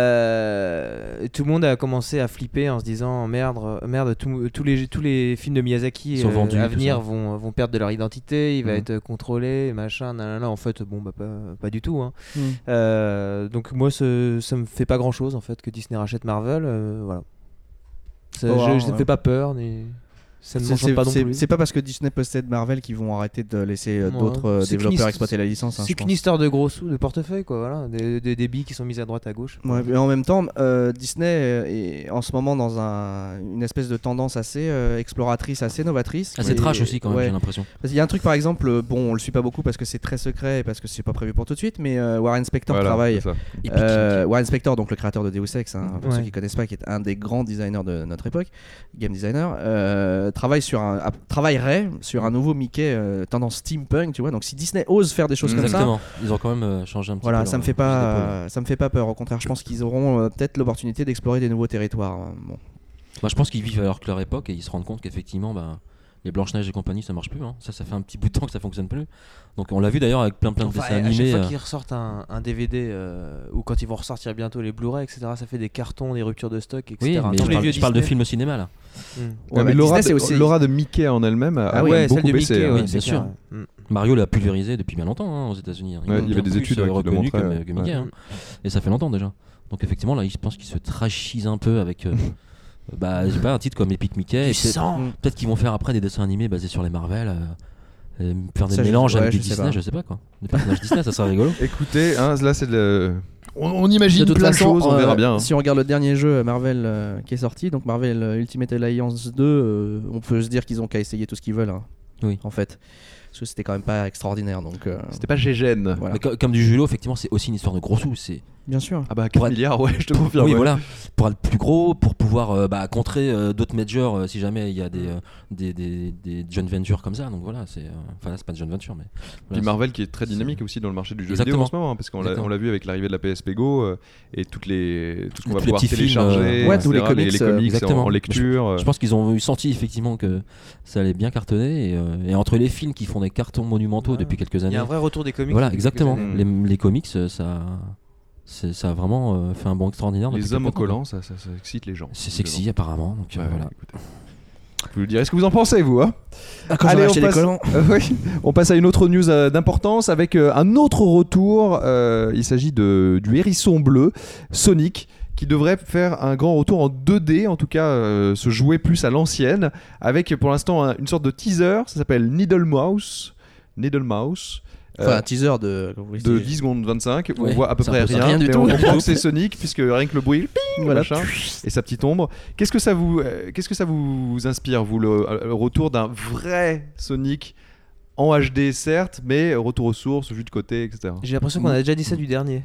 Tout le monde a commencé à flipper en se disant merde, tous les films de Miyazaki à venir vont perdre de leur identité, il va être contrôlé, machin, nanana. En fait, pas du tout. Hein. Donc moi, ça me fait pas grand-chose en fait que Disney rachète Marvel. Voilà. Ça me fait pas peur, mais ça ne m'enchante pas non plus. C'est pas parce que Disney possède Marvel qu'ils vont arrêter de laisser d'autres développeurs exploiter la licence. C'est qu'une histoire de gros sous, de portefeuille, quoi. Voilà, des billes qui sont mises à droite à gauche. Ouais, mais en même temps, Disney est en ce moment dans une espèce de tendance assez exploratrice, assez novatrice. Assez trash aussi, quand même, j'ai l'impression. Il y a un truc, par exemple, on le suit pas beaucoup parce que c'est très secret et parce que c'est pas prévu pour tout de suite, mais Warren Spector travaille. Warren Spector, donc le créateur de Deus Ex, pour ceux qui connaissent pas, qui est un des grands designers de notre époque, game designer. Travaillerait sur un nouveau Mickey tendance steampunk, tu vois. Donc si Disney ose faire des choses comme ça, ils ont quand même changé un petit peu. Voilà, ça me fait pas peur. Au contraire, je pense qu'ils auront peut-être l'opportunité d'explorer des nouveaux territoires. Bon. Je pense qu'ils vivent alors que leur époque et ils se rendent compte qu'effectivement, les Blanche-Neige et compagnie, ça marche plus. Hein. Ça fait un petit bout de temps que ça fonctionne plus. Donc on l'a vu d'ailleurs avec plein de dessins animés. À chaque fois qu'ils ressortent un DVD ou quand ils vont ressortir bientôt les Blu-ray, etc., ça fait des cartons, des ruptures de stock, etc. Oui, mais je parle de films au cinéma là. Mais l'aura de Mickey en elle-même a beaucoup baissé. Oui, bien sûr. Mario l'a pulvérisé depuis bien longtemps aux États-Unis. Il y avait des études reconnues comme Mickey. Et ça fait longtemps déjà. Donc effectivement là, je pense qu'ils se trashisent un peu avec. J'ai pas un titre comme Epic Mickey. Peut-être qu'ils vont faire après des dessins animés basés sur les Marvel. Faire des mélanges avec des Disney, je sais pas quoi. Des personnages Disney, ça serait rigolo. Écoutez, là c'est on imagine de toute plein façon, de choses, on verra bien. Si on regarde le dernier jeu Marvel qui est sorti, donc Marvel Ultimate Alliance 2, on peut se dire qu'ils ont qu'à essayer tout ce qu'ils veulent, hein, oui. En fait. Parce que c'était quand même pas extraordinaire. Donc, c'était pas Gégène. Voilà. Comme du jeu vidéo, effectivement, c'est aussi une histoire de gros sous. Bien sûr. Ah bah 4 milliards, ouais, je te confirme. Oui, ouais. voilà. Pour être plus gros, pour pouvoir contrer d'autres majors si jamais il y a des joint ventures comme ça. Donc voilà, enfin là, c'est pas de joint venture, mais. Puis Voilà, Marvel qui est très dynamique aussi dans le marché du jeu Exactement. vidéo en ce moment, hein, parce qu'on l'a vu avec l'arrivée de la PSP Go et tout ce qu'on va tous les pouvoir petits films, télécharger, ouais, etc., tous les comics, les comics exactement. en lecture. Je pense qu'ils ont senti effectivement que ça allait bien cartonner et entre les films qui font des cartons monumentaux depuis quelques Il années. y a un vrai retour des comics. Voilà, depuis exactement. quelques années. Les comics, ça a vraiment fait un bond extraordinaire. Les depuis hommes en quelques temps. collant, ça excite les gens. C'est sexy apparemment. Donc Ouais, voilà. écoutez. Vous nous direz ce que vous en pensez, vous, hein. Quand Allez, j'aurai acheté des collants. Oui. On passe à une autre news d'importance avec un autre retour. Il s'agit du hérisson bleu, Sonic, qui devrait faire un grand retour en 2D, en tout cas se jouer plus à l'ancienne, avec pour l'instant une sorte de teaser, ça s'appelle Needle Mouse. Enfin, un teaser de 10 secondes 25, où Ouais, on voit à peu c'est près un peu ça. rien, Rien du mais tout. on comprend que c'est Sonic, puisque rien que le bruit, Voilà. machin, et sa petite ombre. Qu'est-ce que ça vous inspire, vous, le retour d'un vrai Sonic en HD, certes, mais retour aux sources, vue de côté, etc. J'ai l'impression qu'on a déjà dit ça du dernier.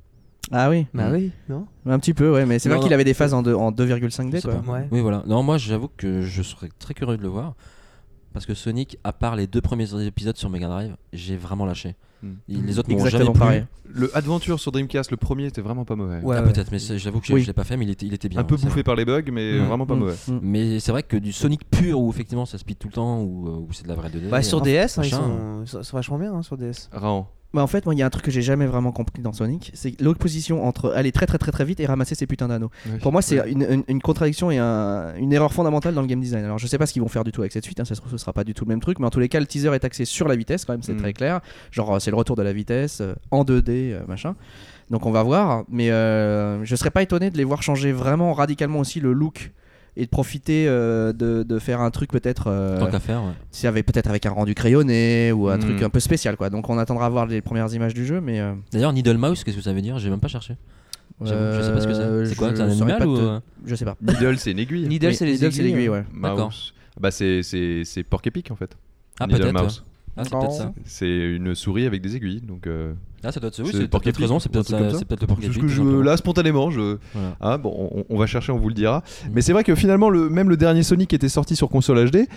Ah oui. Bah oui, non. Un petit peu, ouais, mais c'est vrai Non, qu'il non. avait des phases en 2,5D, Je sais quoi. pas. Ouais. Oui, voilà. Non, moi, j'avoue que je serais très curieux de le voir. Parce que Sonic, à part les 2 premiers épisodes sur Mega Drive, j'ai vraiment lâché. Les autres m'ont jamais Exactement plu. pareil. Le Adventure sur Dreamcast, le premier, était vraiment pas mauvais. Ouais, Ah, ouais. peut-être, mais j'avoue que Oui. je l'ai pas fait, mais il était bien. Un peu c'est bouffé vrai. par les bugs, mais vraiment pas mauvais. Mais c'est vrai que du Sonic pur où effectivement ça speed tout le temps, où c'est de la vraie 2D. Bah sur DS, hein, ils machin. sont vachement bien sur DS. Raon. Bah en fait, moi, il y a un truc que j'ai jamais vraiment compris dans Sonic, c'est l'opposition entre aller très très très très vite et ramasser ces putains d'anneaux. Oui. Pour moi, c'est une contradiction et une erreur fondamentale dans le game design. Alors, je sais pas ce qu'ils vont faire du tout avec cette suite, hein, ça se trouve, ce sera pas du tout le même truc, mais en tous les cas, le teaser est axé sur la vitesse, quand même, c'est très clair. Genre, c'est le retour de la vitesse en 2D, machin. Donc, on va voir, mais je serais pas étonné de les voir changer vraiment radicalement aussi le look et de profiter de faire un truc peut-être Tant qu'à faire, ouais. peut-être avec un rendu crayonné ou un Mm. truc un peu spécial, quoi. Donc, on attendra voir les premières images du jeu, mais D'ailleurs, Needle Mouse, qu'est-ce que ça veut dire? J'ai même pas cherché. J'avoue, je sais pas ce que c'est. C'est quoi? C'est un saurais animal pas ou je sais pas. Needle, c'est une aiguille. Needle, Oui, c'est les Needle, c'est l'aiguille, ouais. Mouse. D'accord. Bah, c'est Porc-Épic, en fait. Ah, Needle peut-être. Mouse. Ah, c'est peut-être ça. C'est une souris avec des aiguilles, donc. Ah, ça doit être. Oui, C'est c'est peut-être Porc-Épic, raison, c'est ou un peut-être truc comme ça. c'est peut-être le C'est Porc-Épic. ce que tout simplement. là spontanément, Voilà. ah, bon, on va chercher, on vous le dira. Mais c'est vrai que finalement, même le dernier Sonic était sorti sur console HD.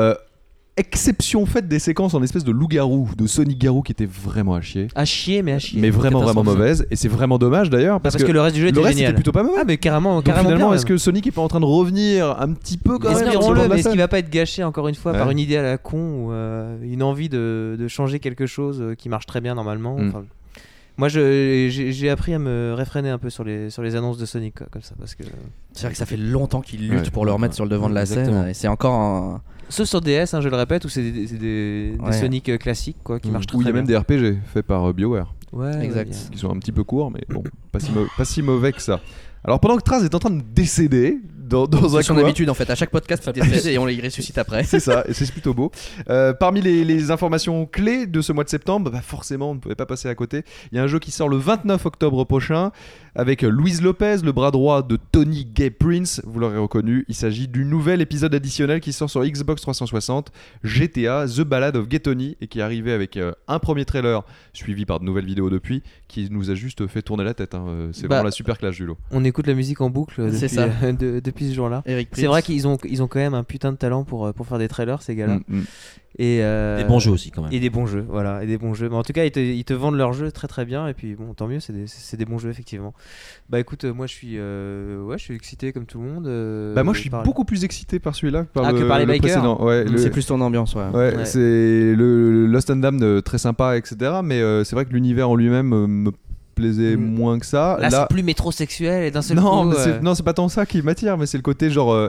Exception faite des séquences en espèce de loup-garou, de Sonic Garou qui était vraiment à chier. À chier, mais à chier. Mais vraiment Catastrophe. mauvaise. Et c'est vraiment dommage d'ailleurs. Parce que le reste du jeu le était reste génial. était plutôt pas mauvais. Ah mais carrément, Donc carrément finalement, bien, est-ce que Sonic est pas en train de revenir un petit peu quand même sur le espérons-le, devant de la mais est-ce scène qu'il va pas être gâché encore une fois Ouais. par une idée à la con ou une envie de changer quelque chose qui marche très bien normalement. Enfin, moi, j'ai appris à me réfréner un peu sur les annonces de Sonic, quoi, comme ça, parce que C'est vrai que ça fait longtemps qu'ils luttent Ouais. pour le remettre sur le devant de la Exactement. scène, et c'est encore un. sauf sur DS, hein, je le répète, où c'est des Ouais. Sonic classiques, quoi, qui marchent très Où il y a bien. même des RPG faits par BioWare, Ouais, Exact. ouais, qui sont un petit peu courts, mais bon, pas si mauvais que ça. Alors pendant que Traz est en train de décéder dans un C'est son coin, habitude en fait, à chaque podcast il décède et on les ressuscite après. c'est ça, et c'est plutôt beau. Parmi les informations clés de ce mois de septembre, bah forcément, on ne pouvait pas passer à côté. Il y a un jeu qui sort le 29 octobre prochain avec Luis Lopez, le bras droit de Tony Gay Prince. Vous l'aurez reconnu, il s'agit du nouvel épisode additionnel qui sort sur Xbox 360, GTA The Ballad of Gay Tony, et qui est arrivé avec un premier trailer suivi par de nouvelles vidéos depuis, qui nous a juste fait tourner la tête. Hein. C'est Bah, vraiment la super classe du lot. On écoute la musique en boucle C'est depuis, ça. depuis ce jour-là. Eric C'est vrai qu'ils ont quand même un putain de talent pour faire des trailers, ces gars-là. Et Des bons jeux aussi quand même. Et des bons jeux, voilà, et des bons jeux. Mais en tout cas, ils te vendent leurs jeux très très bien, et puis bon, tant mieux, c'est des bons jeux effectivement. Bah écoute, moi je suis excité comme tout le monde. Bah moi je suis par- beaucoup plus excité par celui-là que par, que par les le bikers. précédent. Ouais, C'est plus ton ambiance, ouais. Ouais, Ouais. c'est le Lost and Damned, très sympa, etc. Mais c'est vrai que l'univers en lui-même me plaisait moins que ça. Là, c'est plus métrosexuel et d'un seul non, coup. mais non, c'est pas tant ça qui m'attire, mais c'est le côté genre.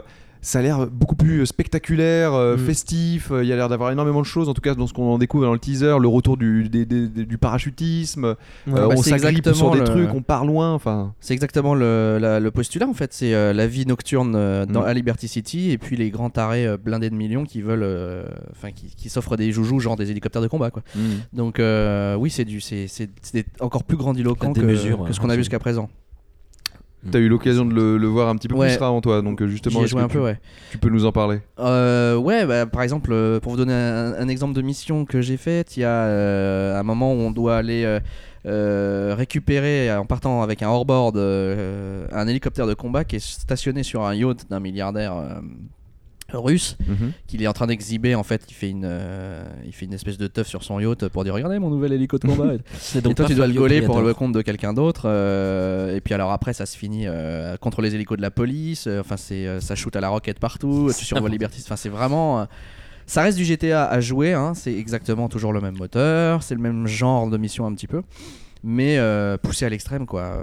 ça a l'air beaucoup plus spectaculaire, festif. Il y a l'air d'avoir énormément de choses, en tout cas dans ce qu'on en découvre dans le teaser, le retour du parachutisme. On s'agrippe sur des trucs, on part loin. Enfin, c'est exactement le postulat en fait. C'est la vie nocturne à Liberty City et puis les grands tarés blindés de millions qui veulent, qui s'offrent des joujoux genre des hélicoptères de combat quoi. Donc oui, c'est encore plus grandiloquent que ce qu'on a vu jusqu'à présent. T'as eu l'occasion de le voir un petit peu plus avant toi, donc justement, j'y ai joué un peu, tu peux nous en parler? Par exemple, pour vous donner un exemple de mission que j'ai faite, il y a un moment où on doit aller récupérer, en partant avec un hors-board, un hélicoptère de combat qui est stationné sur un yacht d'un milliardaire russe, qu'il est en train d'exhiber. En fait, il fait une espèce de teuf sur son yacht pour dire regardez mon nouvel hélico de combat. Et toi tu dois le gauler pour le compte de quelqu'un d'autre, et puis alors après ça se finit contre les hélicos de la police. Ça shoot à la roquette partout, tu survoles Liberty. C'est vraiment ça reste du GTA à jouer, hein. C'est exactement toujours le même moteur, c'est le même genre de mission un petit peu, mais poussé à l'extrême quoi.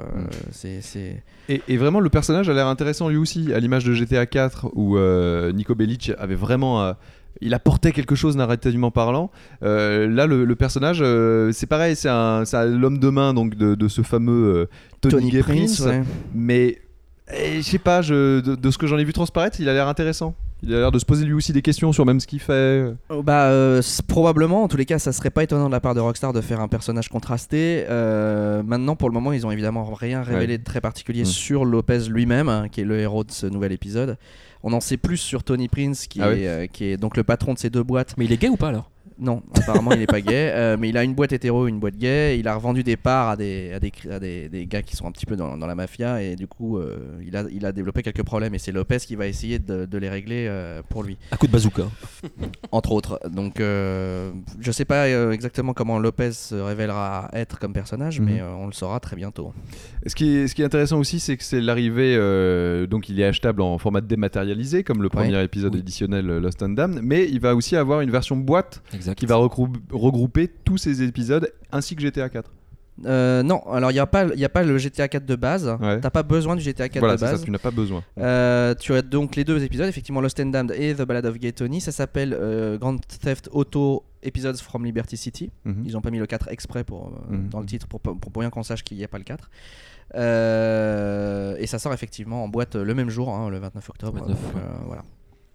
Et vraiment le personnage a l'air intéressant lui aussi, à l'image de GTA 4 où Niko Bellic avait vraiment il apportait quelque chose narrativement parlant. Là le personnage c'est pareil, c'est l'homme de main donc de ce fameux Tony Gay Prince, mais je sais pas, de ce que j'en ai vu transparaître, il a l'air intéressant. Il a l'air de se poser lui aussi des questions sur même ce qu'il fait. Probablement, en tous les cas, ça serait pas étonnant de la part de Rockstar de faire un personnage contrasté. Maintenant, pour le moment, ils ont évidemment rien révélé de très particulier sur Lopez lui-même, hein, qui est le héros de ce nouvel épisode. On en sait plus sur Tony Prince, qui est donc le patron de ces deux boîtes. Mais il est gay ou pas alors ? Non, apparemment il n'est pas gay, mais il a une boîte hétéro, une boîte gay. Il a revendu des parts à des gars qui sont un petit peu dans la mafia, et du coup il a développé quelques problèmes, et c'est Lopez qui va essayer de les régler pour lui. À coup de bazooka. Entre autres. Donc je sais pas exactement comment Lopez se révélera être comme personnage, mais on le saura très bientôt. Ce qui est intéressant aussi, c'est que c'est l'arrivée, donc il est achetable en format dématérialisé comme le premier épisode éditionnel Lost and Damned, mais il va aussi avoir une version boîte qui va regrouper tous ces épisodes ainsi que GTA 4. Non, alors il n'y a pas le GTA 4 de base. T'as pas besoin du GTA 4 de base. C'est ça, tu n'as pas besoin. Tu as donc les deux épisodes, effectivement, Lost and Damned et The Ballad of Gay Tony. Ça s'appelle Grand Theft Auto Episodes from Liberty City. Ils n'ont pas mis le 4 exprès dans le titre pour rien qu'on sache qu'il n'y a pas le 4. Et ça sort effectivement en boîte le même jour, hein, le 29 octobre. Voilà.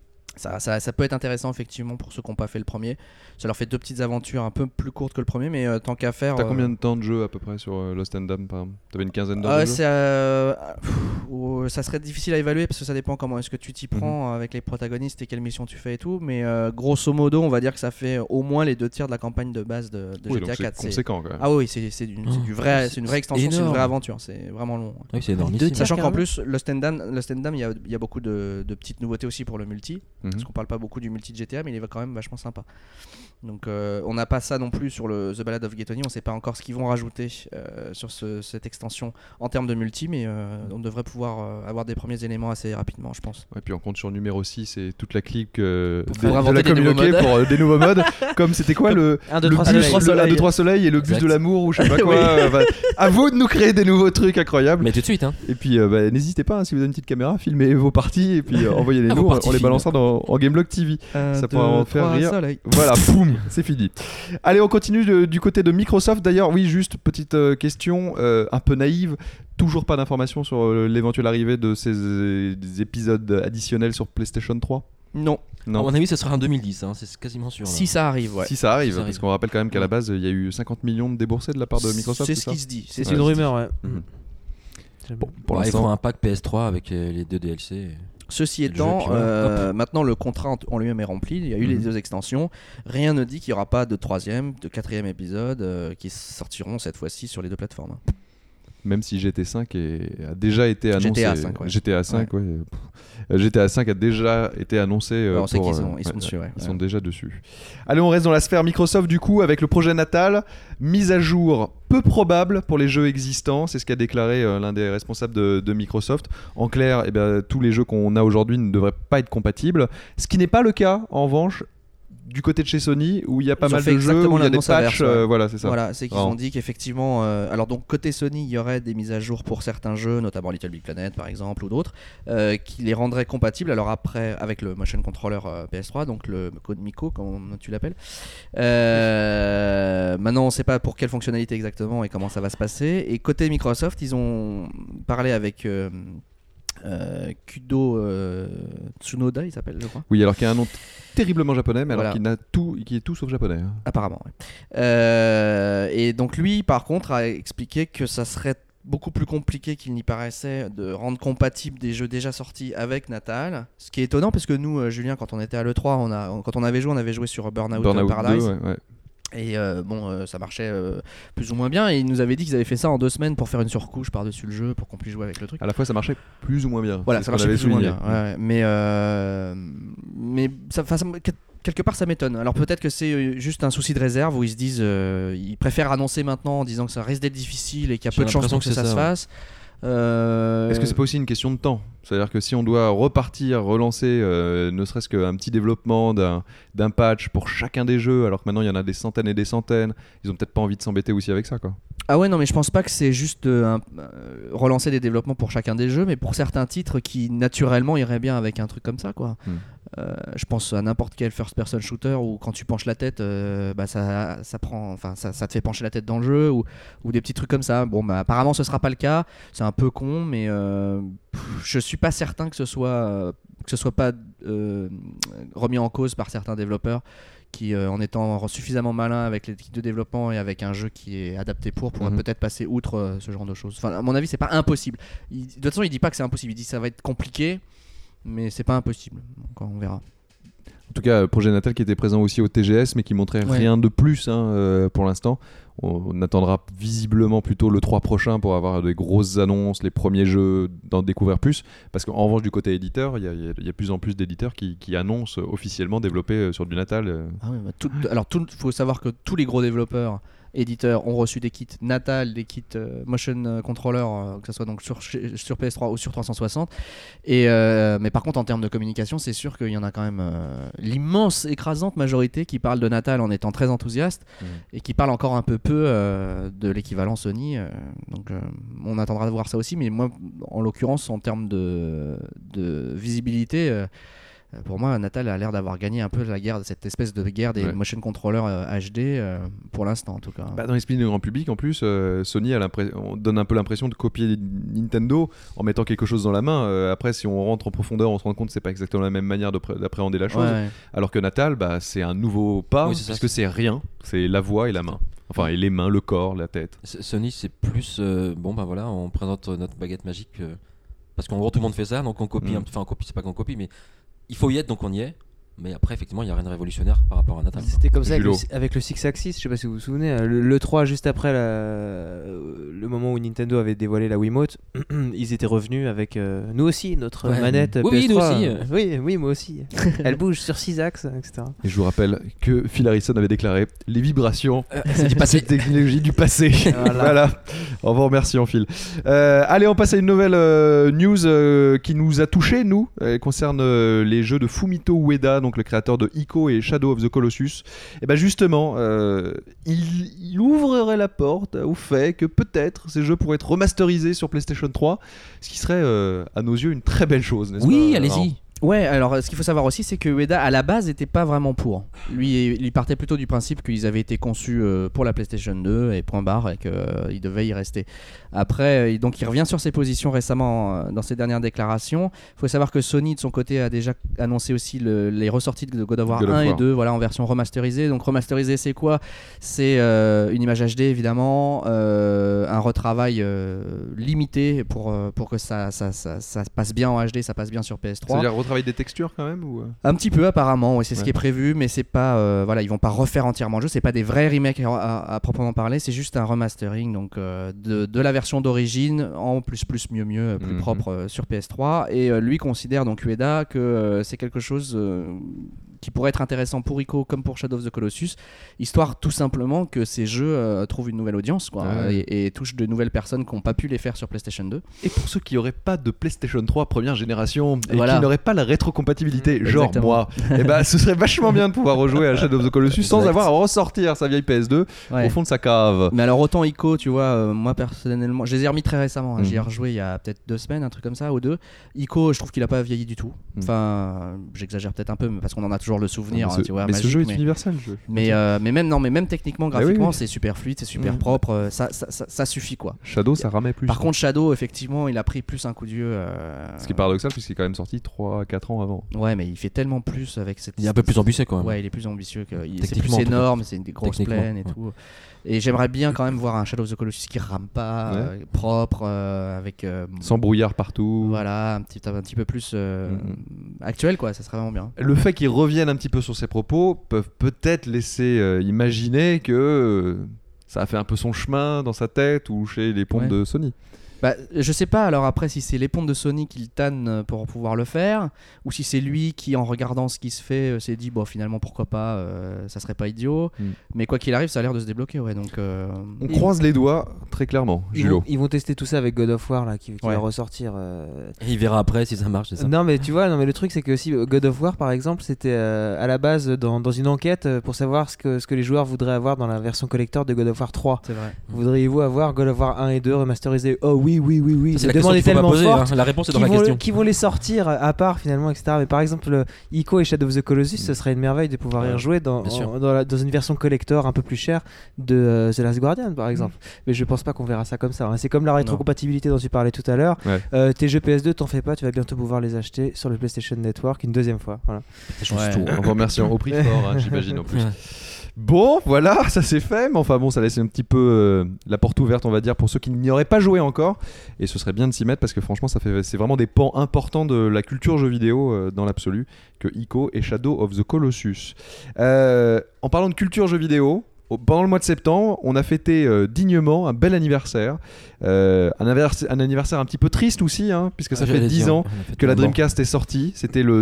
Ça peut être intéressant effectivement pour ceux qui n'ont pas fait le premier. Ça leur fait deux petites aventures un peu plus courtes que le premier, mais tant qu'à faire. T'as combien de temps de jeu à peu près sur Lost and Damned par exemple ? T'avais une quinzaine d'heures de jeu ? Ça serait difficile à évaluer parce que ça dépend comment est-ce que tu t'y prends avec les protagonistes et quelle mission tu fais et tout, mais grosso modo on va dire que ça fait au moins les 2 tiers de la campagne de base de GTA 4. C'est conséquent quand même. Ah oui, c'est une vraie extension, c'est une vraie aventure, c'est vraiment long. Oui, c'est énorme. Sachant qu'en plus Lost and Damned, il y a beaucoup de petites nouveautés aussi pour le multi, parce qu'on parle pas beaucoup du multi de GTA, mais il est quand même vachement sympa. Donc on n'a pas ça non plus sur le The Ballad of Gay Tony, on sait pas encore ce qu'ils vont rajouter sur cette extension en termes de multi, mais on devrait pouvoir avoir des premiers éléments assez rapidement, je pense. Et puis on compte sur numéro 6 et toute la clique de la communauté pour des nouveaux modes, comme c'était quoi le 1, 2, 3 soleil et le bus de l'amour ou je sais pas quoi. À vous de nous créer des nouveaux trucs incroyables. Mais tout de suite hein. Et puis n'hésitez pas, si vous avez une petite caméra, filmez vos parties et puis envoyez-les nous, on les balancera en Gameblog TV. Ça pourra en faire rire. Soleil. Voilà, boum, c'est fini. Allez, on continue du côté de Microsoft. D'ailleurs, oui, juste petite question un peu naïve. Toujours pas d'informations sur l'éventuelle arrivée de ces épisodes additionnels sur PlayStation 3 ? Non. À mon avis, ça sera en 2010, hein, c'est quasiment sûr. Si ça arrive, Si ça arrive, parce qu'on rappelle quand même qu'à la base, il y a eu 50 millions de déboursés de la part de Microsoft. C'est ce qui se dit. C'est une rumeur, ouais. Bon, pour ils feront un pack PS3 avec les 2 DLC. Ceci étant, maintenant le contrat en lui-même est rempli, il y a eu les 2 extensions, rien ne dit qu'il n'y aura pas de 3e, de 4e épisode qui sortiront cette fois-ci sur les 2 plateformes. Même si GT5 a déjà été annoncé. GTA 5, ouais. GTA 5 a déjà été annoncé. On sait qu'ils sont dessus. Ils sont déjà dessus. Allez, on reste dans la sphère Microsoft du coup avec le projet natal. Mise à jour peu probable pour les jeux existants. C'est ce qu'a déclaré l'un des responsables de Microsoft. En clair, tous les jeux qu'on a aujourd'hui ne devraient pas être compatibles. Ce qui n'est pas le cas, en revanche, du côté de chez Sony où il y a pas Ils mal ont fait de jeux, où il y a des l'annonce inverse, patchs, ouais. voilà, c'est ça. Voilà, c'est qu'ils ont dit qu'effectivement, alors donc côté Sony, il y aurait des mises à jour pour certains jeux, notamment Little Big Planet par exemple ou d'autres, qui les rendraient compatibles. Alors après, avec le motion controller PS3, donc le code Miko, comme tu l'appelles. Maintenant, on ne sait pas pour quelle fonctionnalité exactement et comment ça va se passer. Et côté Microsoft, ils ont parlé avec Kudo Tsunoda, il s'appelle, je crois. Oui, alors qu'il y a un nom terriblement japonais, mais Voilà. alors qui est tout sauf japonais. Hein. Apparemment. Ouais. Et donc lui, par contre, a expliqué que ça serait beaucoup plus compliqué qu'il n'y paraissait de rendre compatibles des jeux déjà sortis avec Natal. Ce qui est étonnant parce que nous, Julien, quand on était à l'E3, quand on avait joué sur Burnout Paradise. 2, ouais. Et ça marchait plus ou moins bien. Et ils nous avaient dit qu'ils avaient fait ça en 2 semaines pour faire une surcouche par-dessus le jeu pour qu'on puisse jouer avec le truc. À la fois, ça marchait plus ou moins bien. Voilà, c'est ça ce qu'on marchait avait plus ou moins souligné. bien. Ouais, mais quelque part, ça m'étonne. Alors peut-être que c'est juste un souci de réserve où ils se disent, ils préfèrent annoncer maintenant en disant que ça risque d'être difficile et qu'il y a peu de chances pour que ça se fasse. Est-ce que c'est pas aussi une question de temps ? C'est-à-dire que si on doit relancer ne serait-ce qu'un petit développement d'un patch pour chacun des jeux, alors que maintenant il y en a des centaines et des centaines, ils ont peut-être pas envie de s'embêter aussi avec ça, quoi. Ah ouais, non, mais je pense pas que c'est juste relancer des développements pour chacun des jeux, mais pour certains titres qui naturellement iraient bien avec un truc comme ça, quoi. Je pense à n'importe quel first-person shooter où quand tu penches la tête, ça te fait pencher la tête dans le jeu ou des petits trucs comme ça. Bon, apparemment ce sera pas le cas. C'est un peu con, mais je suis pas certain que ce soit pas remis en cause par certains développeurs qui, en étant suffisamment malins avec l'équipe de développement et avec un jeu qui est adapté pourraient peut-être passer outre ce genre de choses. Enfin, à mon avis, c'est pas impossible. De toute façon, il dit pas que c'est impossible. Il dit que ça va être compliqué. Mais c'est pas impossible, donc on verra. En tout cas, projet Natal qui était présent aussi au TGS, mais qui montrait rien de plus pour l'instant. On attendra visiblement plutôt le 3 prochain pour avoir des grosses annonces, les premiers jeux, d'en découvrir plus. Parce qu'en revanche, du côté éditeur, il y a de plus en plus d'éditeurs qui annoncent officiellement développer sur du Natal. Ah oui, faut savoir que tous les gros développeurs éditeurs ont reçu des kits Natal, des kits motion controller, que ce soit donc sur PS3 ou sur 360. Mais par contre, en termes de communication, c'est sûr qu'il y en a quand même l'immense écrasante majorité qui parle de Natal en étant très enthousiaste et qui parle encore un peu de l'équivalent Sony. Donc on attendra de voir ça aussi. Mais moi, en l'occurrence, en termes de visibilité, pour moi, Natal a l'air d'avoir gagné un peu la guerre, cette espèce de guerre des motion controllers HD pour l'instant en tout cas. Dans l'esprit du grand public, en plus, Sony on donne un peu l'impression de copier Nintendo en mettant quelque chose dans la main. Après, si on rentre en profondeur, on se rend compte que c'est pas exactement la même manière d'appréhender la chose. Ouais. Alors que Natal, c'est un nouveau pas, puisque c'est rien, c'est la voix et la main. Enfin, et les mains, le corps, la tête. Sony, c'est plus on présente notre baguette magique parce qu'en gros tout le monde fait ça, donc on copie on copie, c'est pas qu'on copie, mais il faut y être, donc on y est. Mais après, effectivement, il n'y a rien de révolutionnaire par rapport à Natal. C'était comme ça avec le Six Axis, je sais pas si vous vous souvenez, le 3 juste après le moment où Nintendo avait dévoilé la Wiimote, ils étaient revenus avec nous aussi, notre manette PS3. Oui, nous aussi. Oui, moi aussi. Elle bouge sur 6 axes, etc. Et je vous rappelle que Phil Harrison avait déclaré les vibrations, c'est du passé. C'est technologie du passé. Voilà. Au revoir, merci Phil. Allez, on passe à une nouvelle news qui nous a touchés, nous. Elle concerne les jeux de Fumito Ueda, donc le créateur de Ico et Shadow of the Colossus. Et ben justement, il ouvrerait la porte au fait que peut-être ces jeux pourraient être remasterisés sur PlayStation 3, ce qui serait à nos yeux une très belle chose, n'est-ce pas ? Oui, allez-y. Ouais, alors ce qu'il faut savoir aussi, c'est que Ueda à la base n'était pas vraiment pour. Lui, il partait plutôt du principe qu'ils avaient été conçus pour la PlayStation 2 et point barre, et qu'il devait y rester. Après, donc il revient sur ses positions récemment dans ses dernières déclarations. Il faut savoir que Sony de son côté a déjà annoncé aussi les ressorties de God of War 1 et 2, voilà, en version remasterisée. Donc remasterisé, c'est quoi ? C'est une image HD évidemment, un retravail limité pour que ça passe bien en HD, ça passe bien sur PS3. C'est-à-dire retravail des textures quand même ou... Un petit peu apparemment, c'est ce qui est prévu, mais c'est pas ils vont pas refaire entièrement le jeu, c'est pas des vrais remakes à proprement parler, c'est juste un remastering donc de la version d'origine en plus mieux plus propre sur PS3, et lui considère donc Ueda que c'est quelque chose qui pourrait être intéressant pour Ico comme pour Shadow of the Colossus, histoire tout simplement que ces jeux trouvent une nouvelle audience quoi, et touchent de nouvelles personnes qui n'ont pas pu les faire sur PlayStation 2. Et pour ceux qui n'auraient pas de PlayStation 3 première génération et qui n'auraient pas la rétrocompatibilité, genre moi, et bah, ce serait vachement bien de pouvoir rejouer à Shadow of the Colossus sans avoir à ressortir sa vieille PS2 au fond de sa cave. Mais alors autant Ico, tu vois, moi personnellement, je les ai remis très récemment, j'y ai rejoué il y a peut-être 2 semaines, un truc comme ça, ou 2. Ico, je trouve qu'il a pas vieilli du tout. Enfin, j'exagère peut-être un peu, mais parce qu'on en a toujours le souvenir, tu vois. Mais magique, ce jeu est universel, le jeu. Mais même techniquement, graphiquement, c'est super fluide, c'est super propre, ça suffit quoi. Shadow, ça ramait plus. Par contre, Shadow, effectivement, il a pris plus un coup d'yeux. Ce qui est paradoxal, puisqu'il est quand même sorti 3-4 ans avant. Ouais, mais il fait tellement plus avec cette. Il est un peu plus ambitieux quand même. Ouais, il est plus ambitieux. C'est plus énorme, c'est des grosses plaines et tout. Et j'aimerais bien quand même voir un Shadow of the Colossus qui rame pas, propre, avec sans brouillard partout. Voilà, un petit peu plus actuel quoi, ça serait vraiment bien. Le fait qu'ils reviennent un petit peu sur ses propos peuvent peut-être laisser imaginer que ça a fait un peu son chemin dans sa tête ou chez les pompes de Sony. Bah, je sais pas alors après si c'est les pompes de Sony qui le tannent pour pouvoir le faire ou si c'est lui qui en regardant ce qui se fait s'est dit bon finalement pourquoi pas, ça serait pas idiot, mais quoi qu'il arrive ça a l'air de se débloquer donc on croise les doigts très clairement. Ils vont tester tout ça avec God of War là qui va ressortir et il verra après si ça marche, c'est ça. Non mais tu vois, le truc c'est que aussi God of War par exemple c'était à la base dans une enquête pour savoir ce que les joueurs voudraient avoir dans la version collector de God of War 3. C'est vrai. Voudriez-vous avoir God of War 1 et 2 remasterisés? Oh oui. C'est la question qu'il faut pas poser, la réponse est dans la question. Qui vont les sortir à part finalement, etc. Mais par exemple, Ico et Shadow of the Colossus, ce serait une merveille de pouvoir y rejouer dans une version collector un peu plus chère de The Last Guardian par exemple. Mais je pense pas qu'on verra ça comme ça. C'est comme la rétrocompatibilité dont tu parlais tout à l'heure. Tes jeux PS2, t'en fais pas, tu vas bientôt pouvoir les acheter sur le PlayStation Network une deuxième fois. Voilà. Ça change tout. En remerciant au prix fort, j'imagine en plus. Bon, voilà, ça c'est fait, mais enfin bon, ça laisse un petit peu la porte ouverte, on va dire, pour ceux qui n'y auraient pas joué encore. Et ce serait bien de s'y mettre parce que franchement, c'est vraiment des pans importants de la culture jeux vidéo dans l'absolu que Ico et Shadow of the Colossus. En parlant de culture jeux vidéo, pendant le mois de septembre, on a fêté dignement un bel anniversaire. Un anniversaire un petit peu triste aussi, puisque ça fait 10 ans que la Dreamcast est sortie. C'était le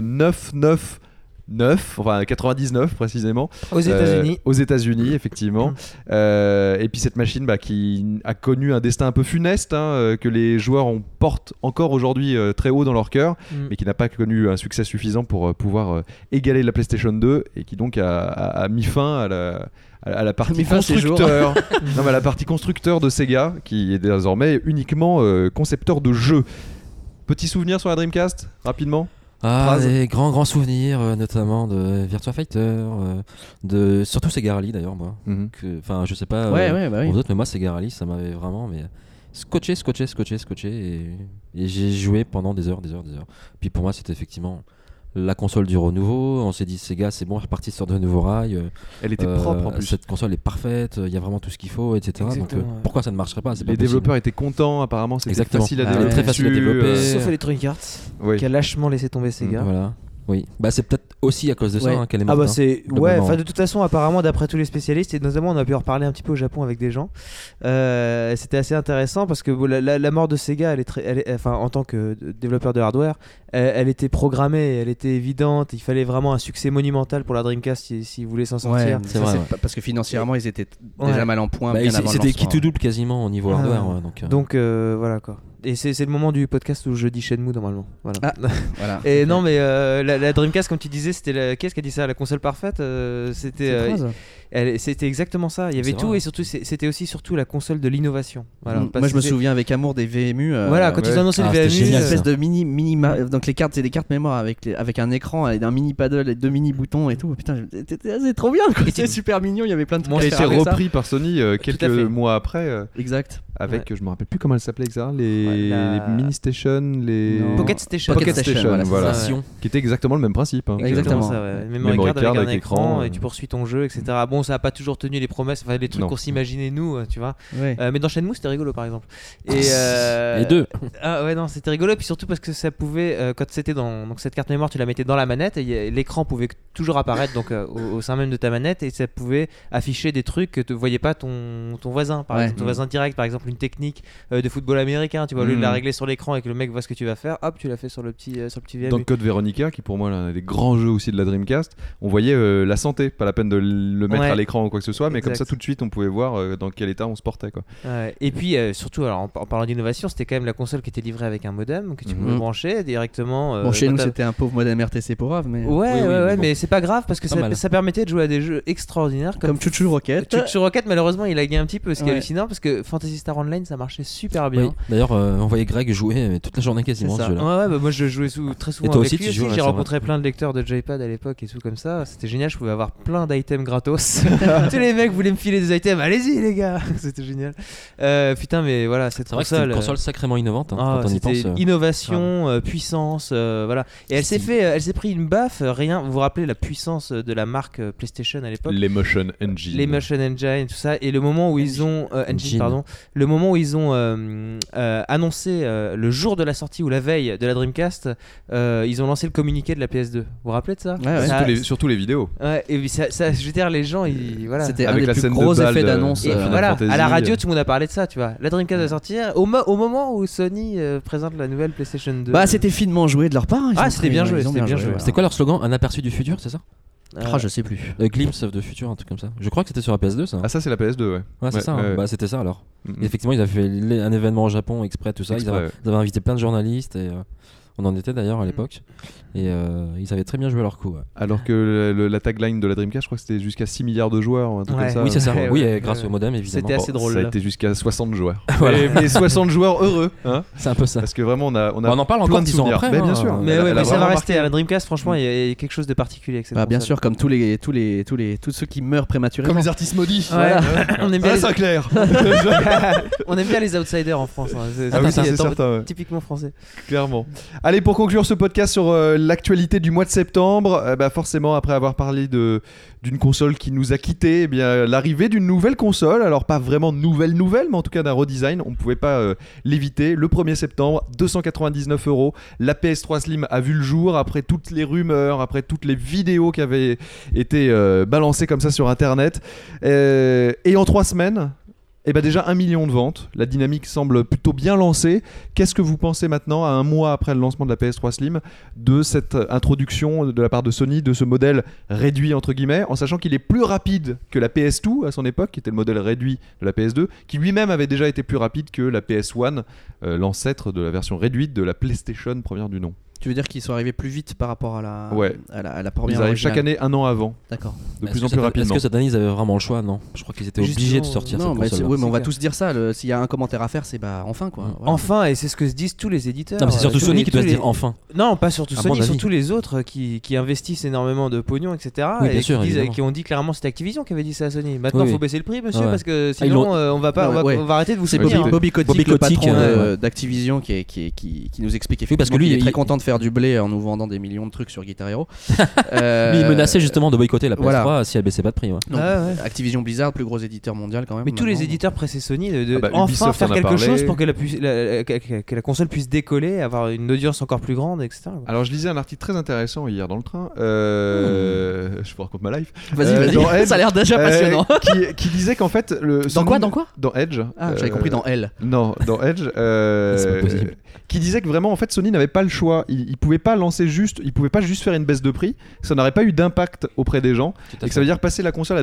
99 précisément aux États-Unis effectivement. Et puis cette machine qui a connu un destin un peu funeste que les joueurs portent encore aujourd'hui très haut dans leur cœur, mais qui n'a pas connu un succès suffisant pour pouvoir égaler la PlayStation 2 et qui donc a mis fin à la partie constructeur. Non, mais à la partie constructeur de Sega qui est désormais uniquement concepteur de jeux. Petit souvenir sur la Dreamcast rapidement. Des grands souvenirs, notamment de Virtua Fighter, de surtout Sega Rally d'ailleurs moi. Enfin je sais pas pour d'autres, mais moi Sega Rally ça m'avait vraiment scotché et j'ai joué pendant des heures. Puis pour moi c'était effectivement la console du renouveau. On s'est dit Sega c'est bon, reparti sur de nouveaux rails. Elle était propre en plus. Cette console est parfaite, il y a vraiment tout ce qu'il faut, etc. Donc pourquoi ça ne marcherait pas? Les développeurs étaient contents, apparemment c'était facile à développer. Très facile à développer. Sauf Electronic Arts qui a lâchement laissé tomber Sega. Voilà. Oui, c'est peut-être aussi à cause de ça qu'elle est morte. De toute façon apparemment d'après tous les spécialistes et notamment on a pu en reparler un petit peu au Japon avec des gens, c'était assez intéressant parce que la mort de Sega en tant que développeur de hardware elle était programmée, elle était évidente, il fallait vraiment un succès monumental pour la Dreamcast s'ils voulaient s'en sortir. C'est vrai, parce que financièrement ils étaient déjà mal en point bien avant c'était qui tout double quasiment au niveau hardware donc voilà quoi. Et c'est le moment du podcast où je dis Shenmue normalement. Voilà. Voilà. Et non mais la Dreamcast comme tu disais c'était qu'est-ce qui a dit ça, la console parfaite, c'était exactement ça. Il y avait tout et surtout c'était aussi surtout la console de l'innovation. Voilà, moi je me souviens avec amour des VMU. Quand ils ont annoncé les VMU, une espèce de mini donc les cartes c'est des cartes mémoire avec un écran et un mini paddle et 2 mini boutons et tout. Putain c'est trop bien quoi. C'était super mignon, il y avait plein de trucs. Ça a été repris par Sony quelques mois après. Exact. Avec je me rappelle plus comment elle s'appelait les mini station, les Pocket Station, voilà, qui était exactement le même principe. Exactement ça, memory card avec un écran et tu poursuis ton jeu, etc. bon, ça a pas toujours tenu les promesses, enfin les trucs qu'on s'imaginait nous, tu vois. Ouais. Mais dans Shenmue, c'était rigolo par exemple. Et les deux. Ah ouais, non, c'était rigolo, et puis surtout parce que ça pouvait, quand c'était dans donc cette carte mémoire, tu la mettais dans la manette et l'écran pouvait toujours apparaître donc au sein même de ta manette, et ça pouvait afficher des trucs que ne voyait pas ton voisin, par exemple, ton voisin direct, par exemple une technique de football américain, tu vois, au lieu de la régler sur l'écran et que le mec voit ce que tu vas faire, hop, tu l'as fait sur le petit VMU. Dans Code Veronica, qui pour moi est l'un des grands jeux aussi de la Dreamcast, on voyait la santé, pas la peine de le mettre à l'écran ou quoi que ce soit, mais comme ça tout de suite on pouvait voir dans quel état on se portait, quoi. Et puis surtout, alors en parlant d'innovation, c'était quand même la console qui était livrée avec un modem que tu pouvais brancher directement. Bon, chez nous c'était un pauvre modem RTC pour Rave, mais ouais, mais c'est pas grave parce que ça permettait de jouer à des jeux extraordinaires comme Chuchu Rocket. Chuchu Rocket, malheureusement il laguait un petit peu, ce qui est hallucinant parce que Phantasy Star Online ça marchait super bien. D'ailleurs on voyait Greg jouer toute la journée quasiment ce jeu-là. Moi je jouais très souvent avec lui aussi. J'ai rencontré plein de lecteurs de Joypad à l'époque et tout comme ça, c'était génial, je pouvais avoir plein d'items gratos. Tous les mecs voulaient me filer des items, allez-y les gars, c'était génial. Putain, mais voilà, cette console, c'est une console sacrément innovante quand on y pense. Innovation, puissance, voilà. Et elle s'est pris une baffe, rien. Vous vous rappelez la puissance de la marque PlayStation à l'époque, l'Emotion Engine, tout ça, et le moment où ils ont le moment où ils ont annoncé le jour de la sortie ou la veille de la Dreamcast, ils ont lancé le communiqué de la PS2. Vous vous rappelez de ça? Surtout les vidéos. Ouais, et ça, je veux dire, les gens, voilà. C'était un des plus gros effets d'annonce. Voilà, à la radio, tout le monde a parlé de ça, tu vois. La Dreamcast va sortir au moment où Sony présente la nouvelle PlayStation 2. Bah, c'était finement joué de leur part. C'était bien joué. C'était quoi leur slogan? Un aperçu du futur, c'est ça? Je sais plus. Glimpse of the Future, un truc comme ça. Je crois que c'était sur la PS2 ça. Ah, ça c'est la PS2, ouais. Ouais, c'est ça. Bah, c'était ça alors. Effectivement, ils avaient fait un événement au Japon exprès, tout ça. Ils avaient invité plein de journalistes et on en était d'ailleurs à l'époque. Et ils avaient très bien joué leur coup. Ouais. Alors que la tagline de la Dreamcast, je crois que c'était jusqu'à 6 milliards de joueurs ou un truc comme ça. Oui, c'est ça. Grâce au modem, évidemment. C'était assez drôle. Ça a été jusqu'à 60 joueurs. Mais 60 joueurs heureux. Hein, c'est un peu ça. Parce que vraiment, on en parle encore 10 ans après. Mais bien sûr. Mais ça va rester. À la Dreamcast, franchement, il y a quelque chose de particulier avec cette console. Bien sûr, comme tous ceux qui meurent prématurément. Comme les artistes maudits. On aime bien Sinclair. On aime bien les outsiders en France. C'est certain. Typiquement français. Clairement. Allez, pour conclure ce podcast sur l'actualité du mois de septembre, forcément après avoir parlé d'une console qui nous a quittés, eh bien l'arrivée d'une nouvelle console, alors pas vraiment nouvelle, mais en tout cas d'un redesign, on ne pouvait pas l'éviter. Le 1er septembre, 299€, la PS3 Slim a vu le jour après toutes les rumeurs, après toutes les vidéos qui avaient été balancées comme ça sur internet, et en 3 semaines, déjà 1 million de ventes, la dynamique semble plutôt bien lancée. Qu'est-ce que vous pensez maintenant, à un mois après le lancement de la PS3 Slim, de cette introduction de la part de Sony de ce modèle réduit entre guillemets, en sachant qu'il est plus rapide que la PS2 à son époque, qui était le modèle réduit de la PS2, qui lui-même avait déjà été plus rapide que la PS1, l'ancêtre de la version réduite de la PlayStation première du nom. Tu veux dire qu'ils sont arrivés plus vite par rapport à la première? Ils arrivent chaque année 1 an avant. D'accord. De plus en plus rapidement. Est-ce que cette année ils avaient vraiment le choix? Non. Je crois qu'ils étaient obligés de sortir cette console. Oui, mais on va tous dire ça. S'il y a un commentaire à faire, c'est enfin quoi. Voilà. Enfin, et c'est ce que se disent tous les éditeurs. Non, mais c'est surtout Sony qui doit se dire enfin. Non, pas surtout Sony, surtout les autres qui investissent énormément de pognon, etc. Oui, bien sûr, qui ont dit clairement, c'était Activision qui avait dit ça à Sony. Maintenant, il faut baisser le prix, monsieur, parce que sinon, on va arrêter de vous soutenir. C'est Bobby Kotick, le patron d'Activision, qui nous explique parce que lui, il est très content de faire du blé en nous vendant des millions de trucs sur Guitar Hero. Lui, il menaçait justement de boycotter la PS3 si elle baissait pas de prix. Activision Blizzard, plus gros éditeur mondial quand même. Mais tous les éditeurs pressaient Sony de enfin faire quelque chose pour que la console puisse décoller, avoir une audience encore plus grande, etc. Alors je lisais un article très intéressant hier dans le train. Je vous raconte ma life. Vas-y. Ça a l'air déjà passionnant. Qui disait qu'en fait Dans quoi Dans Edge. Ah, j'avais compris dans L. Non, dans Edge. C'est pas possible. Qui disait que vraiment en fait Sony n'avait pas le choix. Il pouvait pas il pouvait pas juste faire une baisse de prix, ça n'aurait pas eu d'impact auprès des gens, et que ça veut dire passer la console à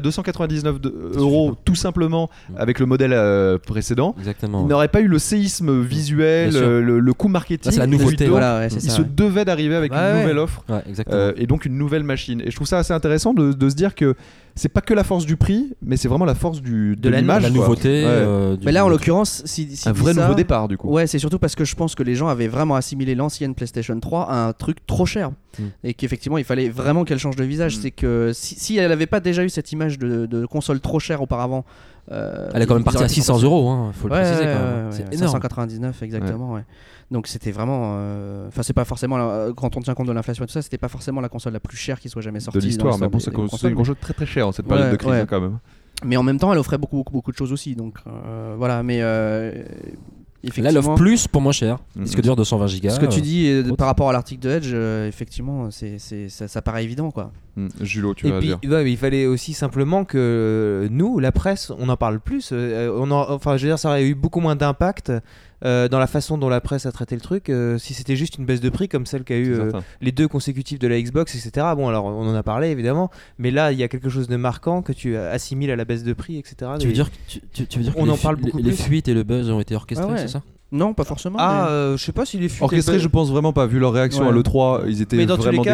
299€ tout simplement avec le modèle précédent. Exactement. Il n'aurait pas eu le séisme visuel, le coût marketing. Là, c'est la nouveauté. Il se devait d'arriver avec une nouvelle offre, et donc une nouvelle machine. Et je trouve ça assez intéressant de se dire que c'est pas que la force du prix, mais c'est vraiment la force de l'image, la nouveauté. Mais là, en l'occurrence, si un vrai nouveau départ du coup. Ouais, c'est surtout parce que je pense que les gens avaient vraiment assimilé l'ancienne PlayStation 3 un truc trop cher. Et qu'effectivement il fallait vraiment qu'elle change de visage. C'est que si elle avait pas déjà eu cette image de console trop chère auparavant, elle est quand même partie à 600 €, hein, faut le préciser quand même. C'est énorme. 599 exactement. Ouais. Donc c'était vraiment, enfin c'est pas forcément quand on tient compte de l'inflation et tout ça, c'était pas forcément la console la plus chère qui soit jamais sortie de l'histoire, mais bon, c'est une console très très chère en cette période de crise quand même. Mais en même temps, elle offrait beaucoup de choses aussi. Donc voilà, mais là, elle offre plus pour moins cher. Disque dur 220 Go. Ce que tu dis par rapport à l'article de Edge, effectivement, ça paraît évident, quoi. Julo, tu vas dire. Il fallait aussi simplement que nous, la presse, on en parle plus. Enfin, je veux dire, ça aurait eu beaucoup moins d'impact dans la façon dont la presse a traité le truc si c'était juste une baisse de prix comme celle qu'a eu les 2 consécutives de la Xbox, etc. Bon, alors on en a parlé évidemment, mais là il y a quelque chose de marquant que tu assimiles à la baisse de prix, etc. Tu veux dire on en parle beaucoup plus. Les fuites et le buzz ont été orchestrés, c'est ça? Non, pas forcément. Je sais pas si les fuites orchestrés, je pense vraiment pas. Vu leur réaction à l'E3, ils étaient vraiment dégoûtés.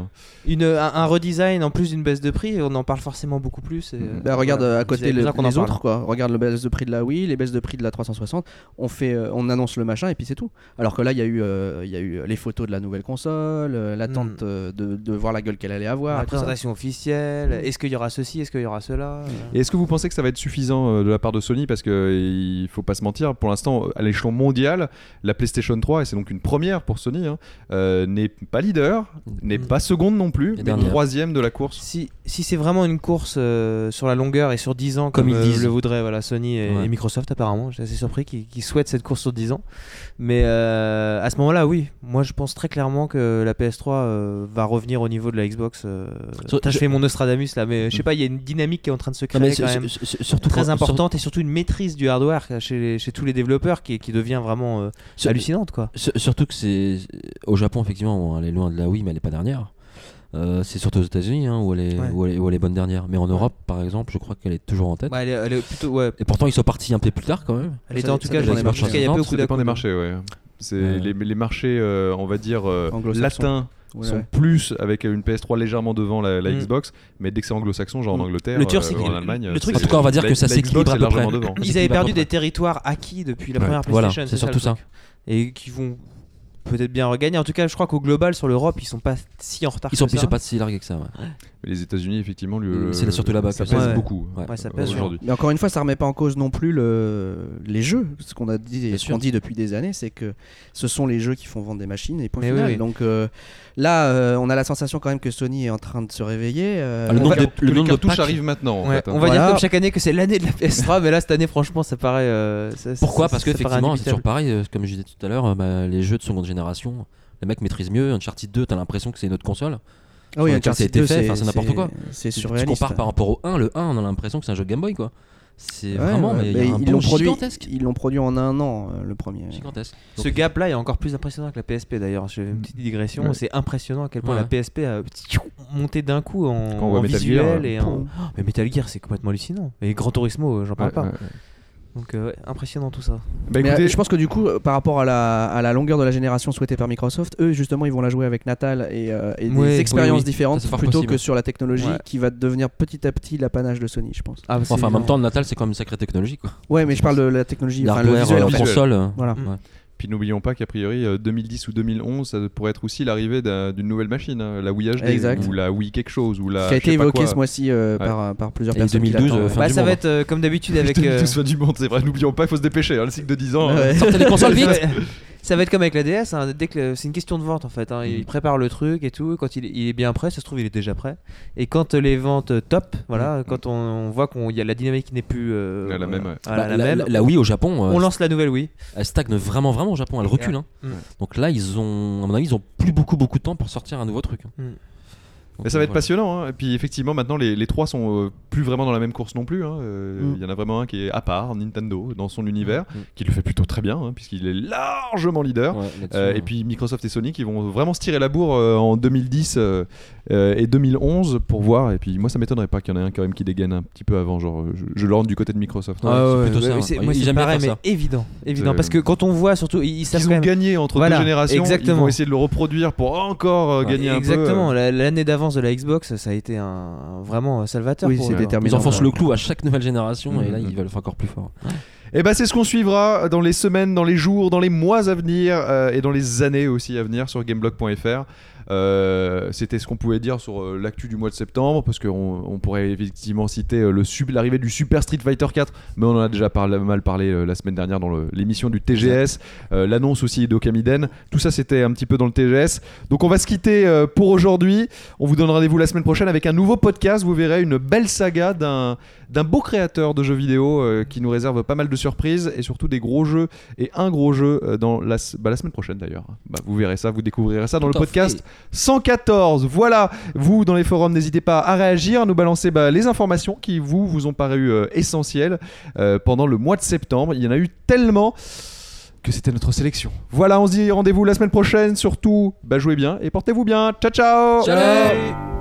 Un redesign en plus d'une baisse de prix, on en parle forcément beaucoup plus. Regarde à côté les autres, quoi. Regarde le baisse de prix de la Wii, les baisses de prix de la 360. On annonce le machin et puis c'est tout. Alors que là, il y a eu les photos de la nouvelle console, l'attente de voir la gueule qu'elle allait avoir. La présentation officielle. Est-ce qu'il y aura ceci, est-ce qu'il y aura cela? Et est-ce que vous pensez que ça va être suffisant de la part de Sony? Parce qu'il faut pas se mentir, pour l'instant, à l'échelon mondial, la PlayStation 3, et c'est donc une première pour Sony, n'est pas leader, n'est pas seconde non plus, mais troisième de la course. Si c'est vraiment une course sur la longueur et sur 10 ans, comme ils le voudraient Sony et Microsoft apparemment, j'ai assez surpris qu'ils souhaitent cette course sur 10 ans. Mais à ce moment-là, oui, moi je pense très clairement que la PS3 va revenir au niveau de la Xbox. Je fais mon Nostradamus là, mais je sais pas, il y a une dynamique qui est en train de se créer quand même, surtout très importante, et surtout une maîtrise du hardware chez tous les développeurs qui devient vraiment hallucinante, quoi. Surtout que c'est au Japon, effectivement, elle est loin de la Wii, mais elle est pas dernière. C'est surtout aux États-Unis où elle est bonne dernière. Mais en Europe, par exemple, je crois qu'elle est toujours en tête. Elle est plutôt, Et pourtant, ils sont partis un peu plus tard quand même. Elle était en tout cas, il y a peu ça dépend des marchés, C'est les marchés, on va dire latins. Sont plus avec une PS3 légèrement devant la Xbox, mais dès que c'est anglo-saxon, genre en Angleterre, en Allemagne, le truc, en tout cas, on va dire que ça s'équilibre à peu près. Ils avaient perdu des territoires acquis depuis la première PlayStation. C'est surtout ça. Et qui vont peut-être bien regagner. En tout cas, je crois qu'au global, sur l'Europe, ils sont pas si en retard. Ils sont pas si largués que ça. Mais les États-Unis, effectivement, c'est surtout là-bas ça pèse beaucoup. Ça pèse aujourd'hui. Mais encore une fois, ça remet pas en cause non plus les jeux. Ce qu'on a dit, et ce qu'on dit depuis des années, c'est que ce sont les jeux qui font vendre des machines. Et point final. Oui. Donc là, on a la sensation quand même que Sony est en train de se réveiller. Le nombre de touches arrive maintenant. On va dire comme chaque année que c'est l'année de la PS3, mais là cette année, franchement, ça paraît. Pourquoi? Parce que effectivement, c'est toujours pareil. Comme je disais tout à l'heure, les jeux de seconde génération, les mecs maîtrisent mieux. Uncharted 2, t'as l'impression que c'est une autre console. Ah oui, Uncharted 2, c'est n'importe quoi. C'est surréaliste. Tu compares par rapport au 1, le 1, on a l'impression que c'est un jeu Game Boy, quoi. C'est vraiment, mais il y a un bond gigantesque. Ils l'ont produit en un an, le premier. Gigantesque. Ce gap-là est encore plus impressionnant que la PSP d'ailleurs. J'ai une petite digression. C'est impressionnant à quel point la PSP a monté d'un coup en visuel et mais Metal Gear, c'est complètement hallucinant. Et Gran Turismo, j'en parle pas. Donc impressionnant tout ça. Mais je pense que du coup, par rapport à la longueur de la génération souhaitée par Microsoft, eux justement ils vont la jouer avec Natal et des expériences différentes plutôt que sur la technologie qui va devenir petit à petit l'apanage de Sony, je pense. En même temps, Natal c'est quand même une sacrée technologie, quoi. Ouais, mais je parle de la technologie, le visuel, console. Voilà. Puis n'oublions pas qu'a priori 2010 ou 2011 ça pourrait être aussi l'arrivée d'une nouvelle machine, la Wii HD ou la Wii quelque chose ou la. Qui a été évoqué ce mois-ci par plusieurs personnes. 2012, ça va être comme d'habitude avec. 2012 fin du monde, c'est vrai. N'oublions pas, il faut se dépêcher. Le cycle de 10 ans. Sortez les consoles vite. Ça va être comme avec la DS, dès que c'est une question de vente en fait. Il prépare le truc et tout. Quand il est bien prêt, ça se trouve il est déjà prêt. Et quand les ventes top, quand on voit qu'il y a la dynamique qui n'est plus la même. La Wii au Japon. On lance la nouvelle Wii. Elle stagne vraiment au Japon. Elle recule. Donc là, à mon avis, ils ont plus beaucoup de temps pour sortir un nouveau truc. Mais ça va être passionnant, Et puis effectivement maintenant les trois sont plus vraiment dans la même course non plus, Il y en a vraiment un qui est à part, Nintendo, dans son univers, qui le fait plutôt très bien, puisqu'il est largement leader, et puis Microsoft et Sony qui vont vraiment se tirer la bourre en 2010 et 2011 pour voir, et puis moi ça m'étonnerait pas qu'il y en ait un quand même qui dégaine un petit peu avant, genre je l'ordre du côté de Microsoft. Moi c'est pareil, mais évident parce que quand on voit surtout ils ont gagné entre deux générations, ils vont essayer de le reproduire pour encore gagner un peu. Exactement, l'année d'avance de la Xbox, ça a été vraiment salvateur. Ils enfoncent le clou à chaque nouvelle génération et là ils veulent faire encore plus fort. Et c'est ce qu'on suivra dans les semaines, dans les jours, dans les mois à venir et dans les années aussi à venir sur gameblog.fr. C'était ce qu'on pouvait dire sur l'actu du mois de septembre, parce qu'on pourrait effectivement citer l'arrivée du Super Street Fighter 4, mais on en a déjà mal parlé la semaine dernière dans l'émission du TGS, l'annonce aussi d'Okamiden, tout ça c'était un petit peu dans le TGS. Donc on va se quitter pour aujourd'hui, on vous donne rendez-vous la semaine prochaine avec un nouveau podcast. Vous verrez une belle saga d'un beau créateur de jeux vidéo qui nous réserve pas mal de surprises et surtout des gros jeux, et un gros jeu dans la semaine prochaine d'ailleurs. Vous verrez ça, vous découvrirez ça dans le podcast 114. Voilà, vous dans les forums, n'hésitez pas à réagir, à nous balancer les informations qui vous ont paru essentielles pendant le mois de septembre. Il y en a eu tellement que c'était notre sélection. Voilà, on se dit rendez-vous la semaine prochaine. Surtout, jouez bien et portez-vous bien. Ciao ciao. Ciao.